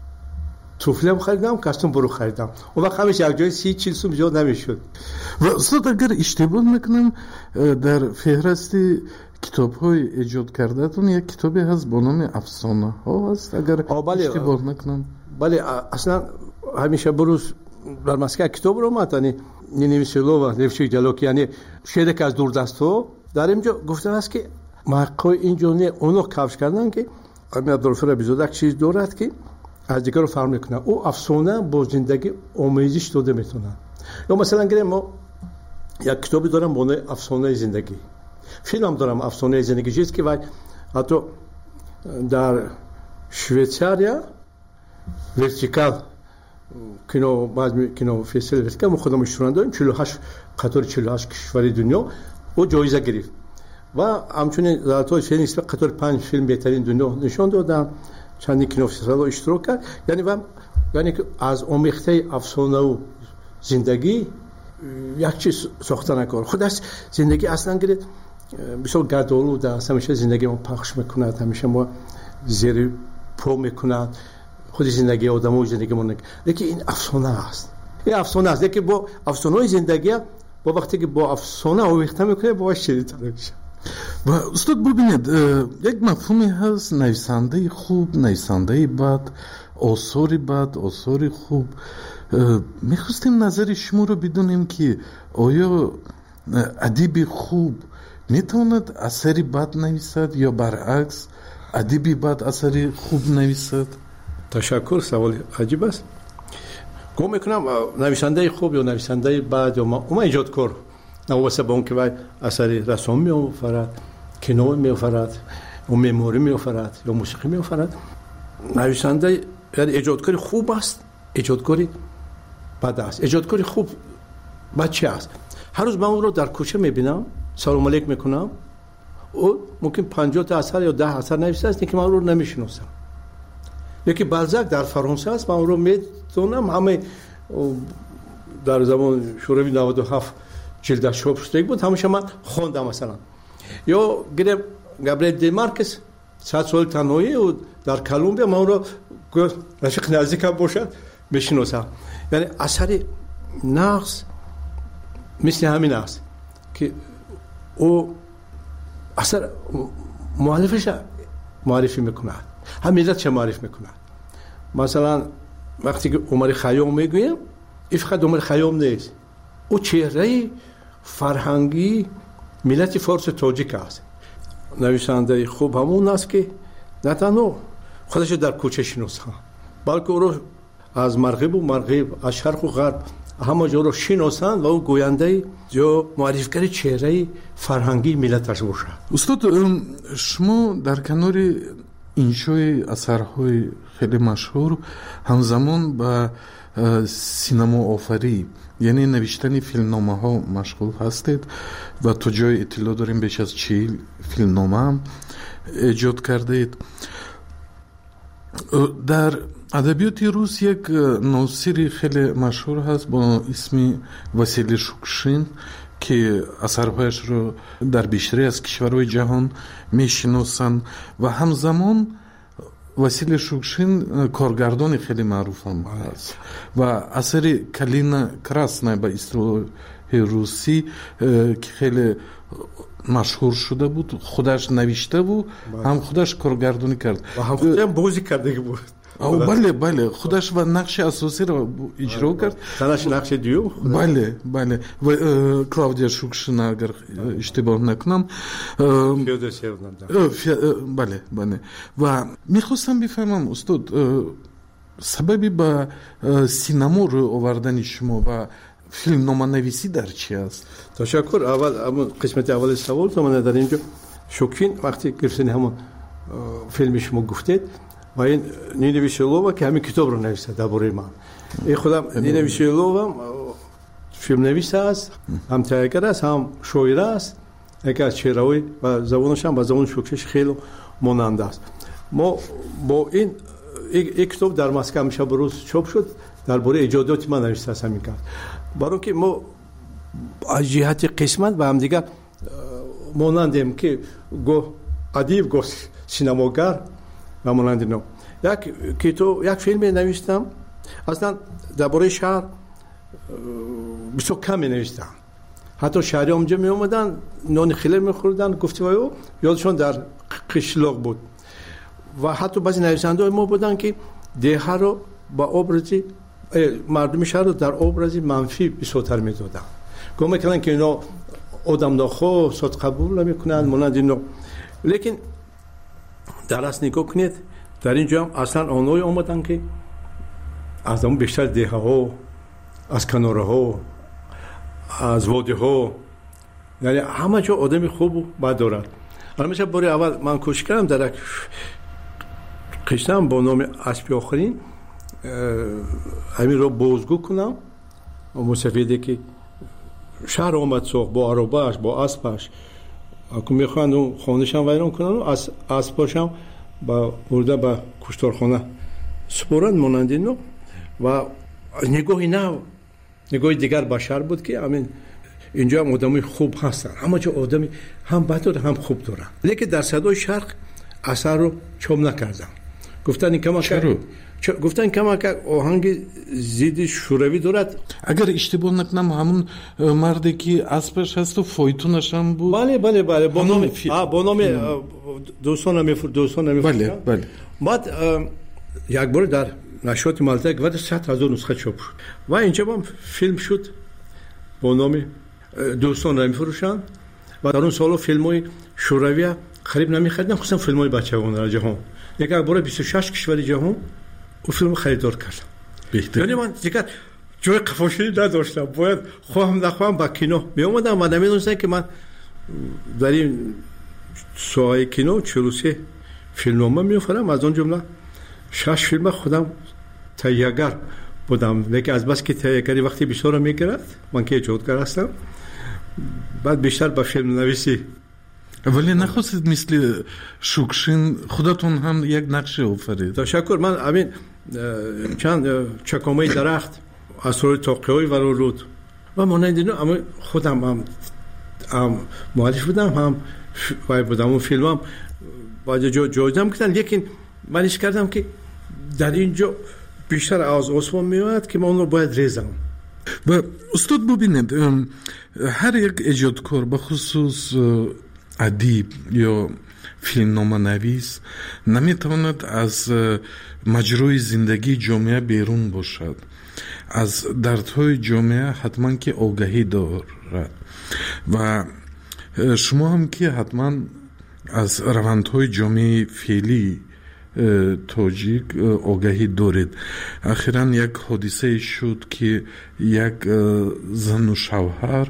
туфлем харидам, костюм буру харидам. Он вақт ҳамеш якҷои 30-40 сум зиёд намешуд. ва устод агар иштибоҳ накунам дар феҳристи китобҳои эҷод кардаатон як китобе ҳаст бо номи афсонаҳо ҳаст агар иштибоҳ накунам. бале аслан ҳамеша бурӯз дар Москва китобро омад, яъне Ниневисилова, Левчик Ҷалоки, яъне шеъре ки аз дурдастҳо дар инҷо гуфтааст ки мақои инҷо не оно кавш кардан ки ами Абдулғафур Абизода як чиз дорад ки аз дигарро фарқ мекунад. ӯ афсона бо зиндагӣ омезиш дода метавонад. ё масалан гирем мо як китобе дорам бо номи афсонаи зиндагӣ, филм дорам афсонаи зиндагӣ, чиз ки вай ҳатто дар Швейтсария вертикал кино баъзи кино фестивал вертикал мо худам иштирок дорем 48 қатори 48 кишвари дунё ӯ ҷоиза гирифт ва ҳамчунин золотои феникс ва қатори 5 филм беҳтарин дунё нишон додам, чандин кинофестивалҳо иштирок кард. яъне ва яъне ки аз омехтаи афсонаву зиндагӣ як чиз сохта накор. худаш зиндагӣ аслан гиред бисёр гардолуд аст, ҳамеша зиндагӣ мо пахш мекунад, ҳамеша мо зери по мекунад, худи зиндагии одамои зиндагӣ мо лекин ин афсона аст. ин афсона аст, лекин бо афсонаҳои зиндагӣ бо вақте ки бо афсона омехта мекунед бо ширинтар мешавад. ва устод бубинед як мафҳуме ҳаст нависандаи хуб, нависандаи бад, осори бад, осори хуб. мехостем назари шуморо бидонем ки оё адиби хуб метавонад асари бад нависад ё баръакс адиби бад асари хуб нависад? ташаккур, саволи аҷиб аст. гум мекунам нависандаи хуб ё нависандаи бад ё ума иҷодкор навобаста ба он ки вай асари рассом меофарад, кино меофарад, ё меъморӣ меофарад ё мусиқӣ меофарад, нависандаи яъне эҷодкори хуб аст, эҷодкори бад аст. эҷодкори хуб бад чи аст? ҳар рӯз ман ӯро дар кӯча мебинам, салом алейк мекунам, ӯ мумкин 50 асар ё 10 асар нависааст, лекин ман ӯро намешиносам. яке Балзак дар Фаронса аст, ман ӯро метавонам ҳамаи дар замони шӯравӣ 97 ҷилдаш чоп шудагӣ буд, ҳамаша ман хондам масалан. ё гирем Габриэл де Маркес 100 соли танҳоӣ дар Колумбия, ман ӯро рафиқи наздикам бошад мешиносам. яъне асари нағз мисли ҳамин аст ки ӯ асар муаллифаша муаррифӣ мекунад, ҳам миллатша муарриф мекунад. масалан вақте ки Умари Хайём мегӯем, ин фақат Умари Хайём нест, ӯ чеҳраи фарҳангии миллати форсу тоҷик аст. нависандаи хуб ҳамон аст ки на танҳо худашро дар кӯча шиносад, балки ӯро аз марғибу марғиб, аз шарқу ғарб ҳама ҷоро шиносанд ва ӯ гӯяндаи ё муаррифгари чеҳраи фарҳангии миллаташ бошад. устод шумо дар канори иншои асарҳои хеле машҳур ҳамзамон ба синамоофарӣ яъне навиштани филмномаҳо машғул ҳастед ва то ҷое иттилоъ дорем беш аз 40 филмномаам эҷод кардаед. дар адабиёти рус як носири хеле машҳур ҳаст бо исми Василий Шукшин ки асарҳояшро дар бештари аз кишварҳои ҷаҳон мешиносанд ва ҳамзамон Василий Шукшин коргардони хеле маъруфам ҳаст ва асари Калина Красная ба истилоҳи русӣ ки хеле машҳур шуда буд, худаш навиштаву ҳам худаш коргардонӣ кард ва ҳам худам бозӣ кардагӣ буд. бале бале худаш ва нақши асосиро иҷро кард, танаш нақши дуюм. бале бале ва Клавдия Шукшина агар иштибоҳ накунам, бале бале. ва мехостам бифаҳмам устод сабаби ба синамо рӯй овардани шумо ва филмноманависӣ дар чи аст? ташаккур. аввал ҳамон қисмати аввали саволтон ман дар инҷо Шукшин вақти гирифтани ҳамон филми шумо гуфтед ва ин Нина Виселова ки ҳамин китобро нависад дар бораи ман. ин худам Нина Виселова филмнавис аст, ҳам тайягар аст, ҳам шоир аст. яке аз чеҳраҳои ва забонашам ба забони Шукшин хеле монанда аст. мо бо ин китоб дар Москва ҳамеша барӯз чоп шуд, дар бораи эҷодиёти ман навистааст ҳамин кас. барон ки мо аз ҷиҳати қисмат ба ҳамдигар монандем ки гоҳ ادیب گفت سینماگر و مانند اینا. یک فیلم نوشتم، اصلا درباره شهر بسیار کم نوشتم. حتی شهری اونجا می اومدن نان خیلی میخوردن، گفتگو یادشون در قشلاق بود. و حتی بعضی نویسنده ما بودن که دیه رو با ابرزی مردم شهر رو در ابرزی منفی بسیارتر میدادن. گفت میکنن که اینا آدم ناخو صد قبول نمیکنن مانند اینا. لیکن در اصل نگاه کنید در اینجا هم اصلا آنهایی آمدن که از اون بیشتر دیه ها، از کناره ها، از واده ها، یعنی همه جا آدم خوب و بد دارد. همیشه باری اول من کوشش کردم در یک قشنم با نام اسبی آخرین همین رو بازگو کنم و مستفیده که شهر آمد سوخ با عرباش با اسبش اکو میخواند اون خانهشم ویران کنن و اسباشم با برده با کشتارخانه سپورند مانند اینو. و نگاهی نه نگاه دیگر بشر بود که همین اینجا هم آدمی خوب هستن، همه جا آدمی هم بد داره هم خوب دارن. لیکن در صدای شرق اثر رو چوب نکردم. گفتن این کما که آهنگ زید شوروی دارد. اگر اشتباه نکنم همون مردی که اسبش هست و فایتونش هم بود. بله با نام دوستان بله. بعد یک بار در نشریات مالته و 100,000 نسخه چاپ شد و اینجا هم فیلم شد با نام دوستان نمیفروشند. و در اون سال فیلم‌های شوروی خرید نمی‌خریدن، خصوصا فیلم‌های بچگانه در جهان. یک بار 26 کشور جهان او فیلم خریدار کردم. یعنی من دیگر جای قفاشی نداشتم، باید خواهم نخواهم با کینو می اومدم و نمیدونستم که من در این ساحه کینو 43 فیلمنامه می‌آفرم. از اون جمله 6 فیلم خودم تهیه‌گر بودم، لیکن از بس که تهیه‌گری وقتی بیشتر می‌گرفت من که ایجادگر هستم، بعد بیشتر با فیلم نویسی. ولی نخواستید مثل شوکشین خودتون هم یک نقشه آفرید؟ تشکر. من همین چند چکامه درخت اسرار تاقی‌های ورود و مانند اینا اما خودم هم مؤلف بودم هم بودم اون فیلمم باید جایزم کردن. لیکن من ایش کردم که در اینجا بیشتر از عثمان میاد که من اون رو باید ریزم. و استاد ببینید هر یک ایجادکار بخصوص ادیب یا فیلمنامه نویس نمیتواند از مجروی زندگی جامعه بیرون باشد. از دردهای جامعه حتما که آگاهی دارد و شما هم که حتما از روندهای جامعه فعلی تاجیک آگاهی دارید. اخیراً یک حادثه شد که یک زن و شوهر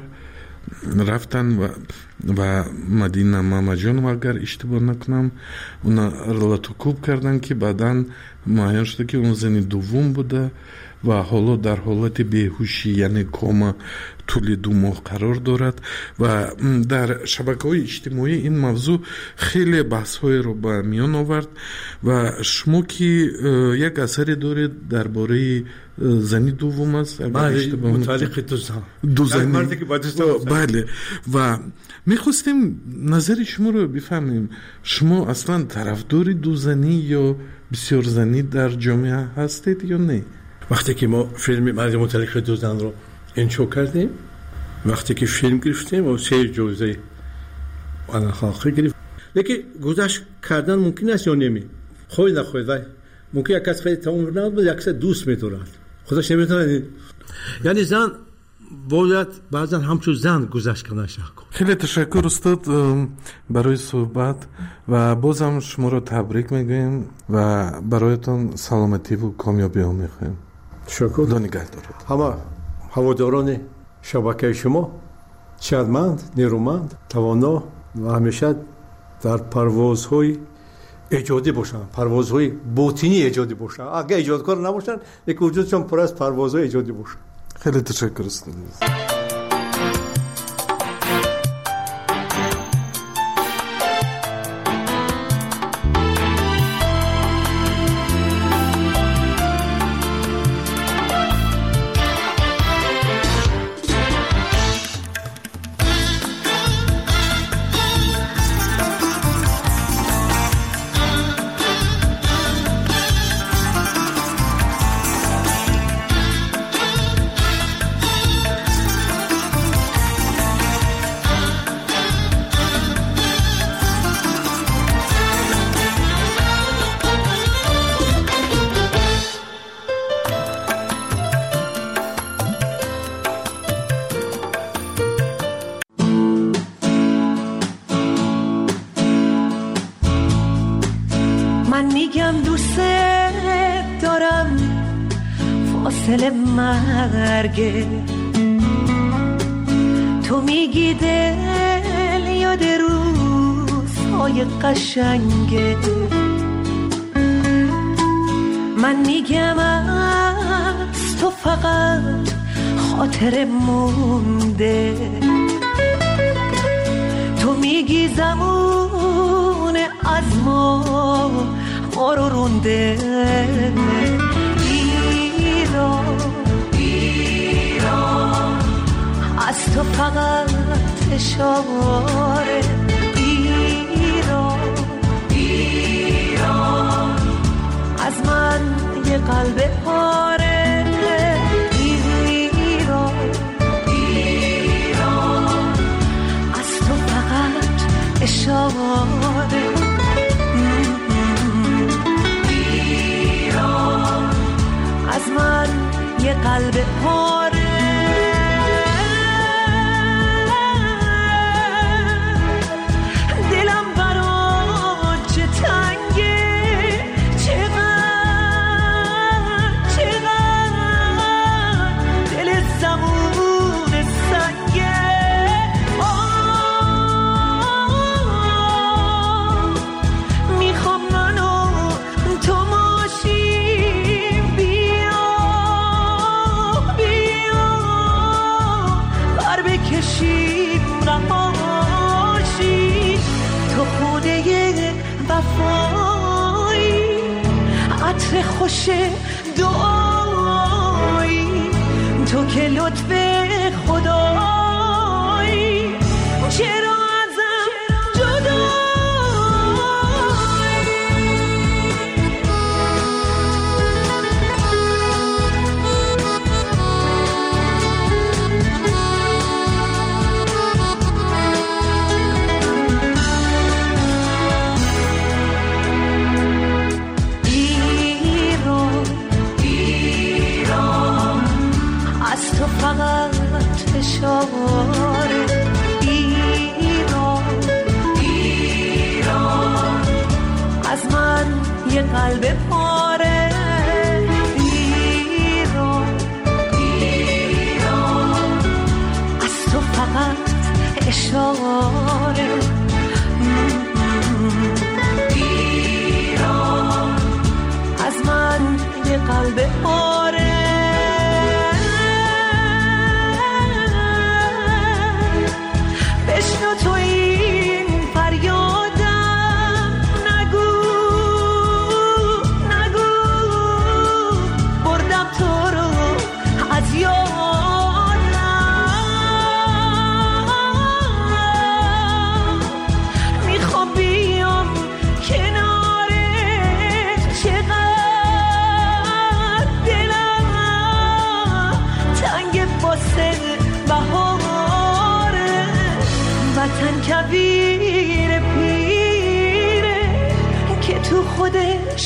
رفتن و مدینه مامجان و اگر اشتباه نکنم اونا رلاتوکوب کردن که بعداً معین شده که اون زن دوم بوده و حالا در حالت بیهوشی یعنی کوما طول 2 ماه قرار دارد و در شبکه‌های اجتماعی این موضوع خیلی بحث‌های رو به میان آورد. و شما که یک اثری دارید درباره زنی دوم است، متعلق دو زنی بله و میخواستیم نظر شما رو بفهمیم. شما اصلا طرفدار دو زنی یا بسیار زنی در جامعه هستید یا نه؟ وقتی که ما فیلم مرد متعلق دو زن رو انشا کردیم، وقتی که فیلم گرفتیم و 3 جایزه خاصی گرفت، لیکن گذشت کردن ممکن است یا نمی خواهی نخواهید ولی ممکن یک کس خیلی تمام ناد بود، یک کس دوست می‌دارد خودش نمی‌تونه. یعنی زن باید بعضا همچون زن گذشت کنه. خیلی تشکر استاد برای صحبت و بازم شما رو تبریک میگویم و برایتون سلامتی و کامیابی ها میخوایم. تشکر. خدا نگهدار. همه هواداران شبکه شما شادمند، نیرومند، توانا و همیشه در پروازهای ایجادی باشن، پروازهای باطنی ایجادی باشن. اگه ایجادکار نباشن یک وجودشون پر از پروازهای ایجادی باشن. خیلی تشکر استاد. من میگم دوست دارم فاصله مرگه، تو میگی دل یاد روزهای قشنگه، من میگم از تو فقط خاطر مونده، تو میگی زمان از ما رو رونده. ایران از تو فقط اشاره، ایران از من یه قلب پاره، ایران از تو فقط اشاره، ایران از من یه قلب پاره. دلم برات چه تنگه، چقدر دل زمون سنگه، میخوام منو تو ماشیم، بیا بر بکشیم نماشی، تو خونه وفایی، عطر خوش دعایی، تو که لطف خدایی، چرا ازم جدایی؟ تو فقط اشاره، ایران از من یه قلب پاره، ایران از تو فقط اشاره، ایران از من یه قلب پاره. بشنو تو این فریادم، نگو بردم تو رو از یادم، میخوام بیام کنارت، چقدر دلم تنگ واسه بهاره، وطن کبیر پیره که تو خودش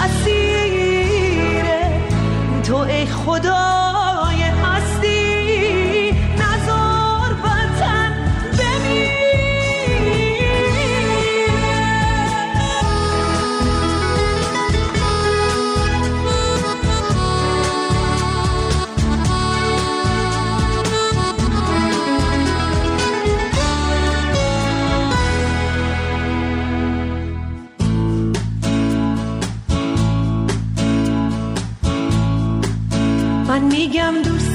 اسیره، تو ای خدای هستی نذار وطن من میگم دوست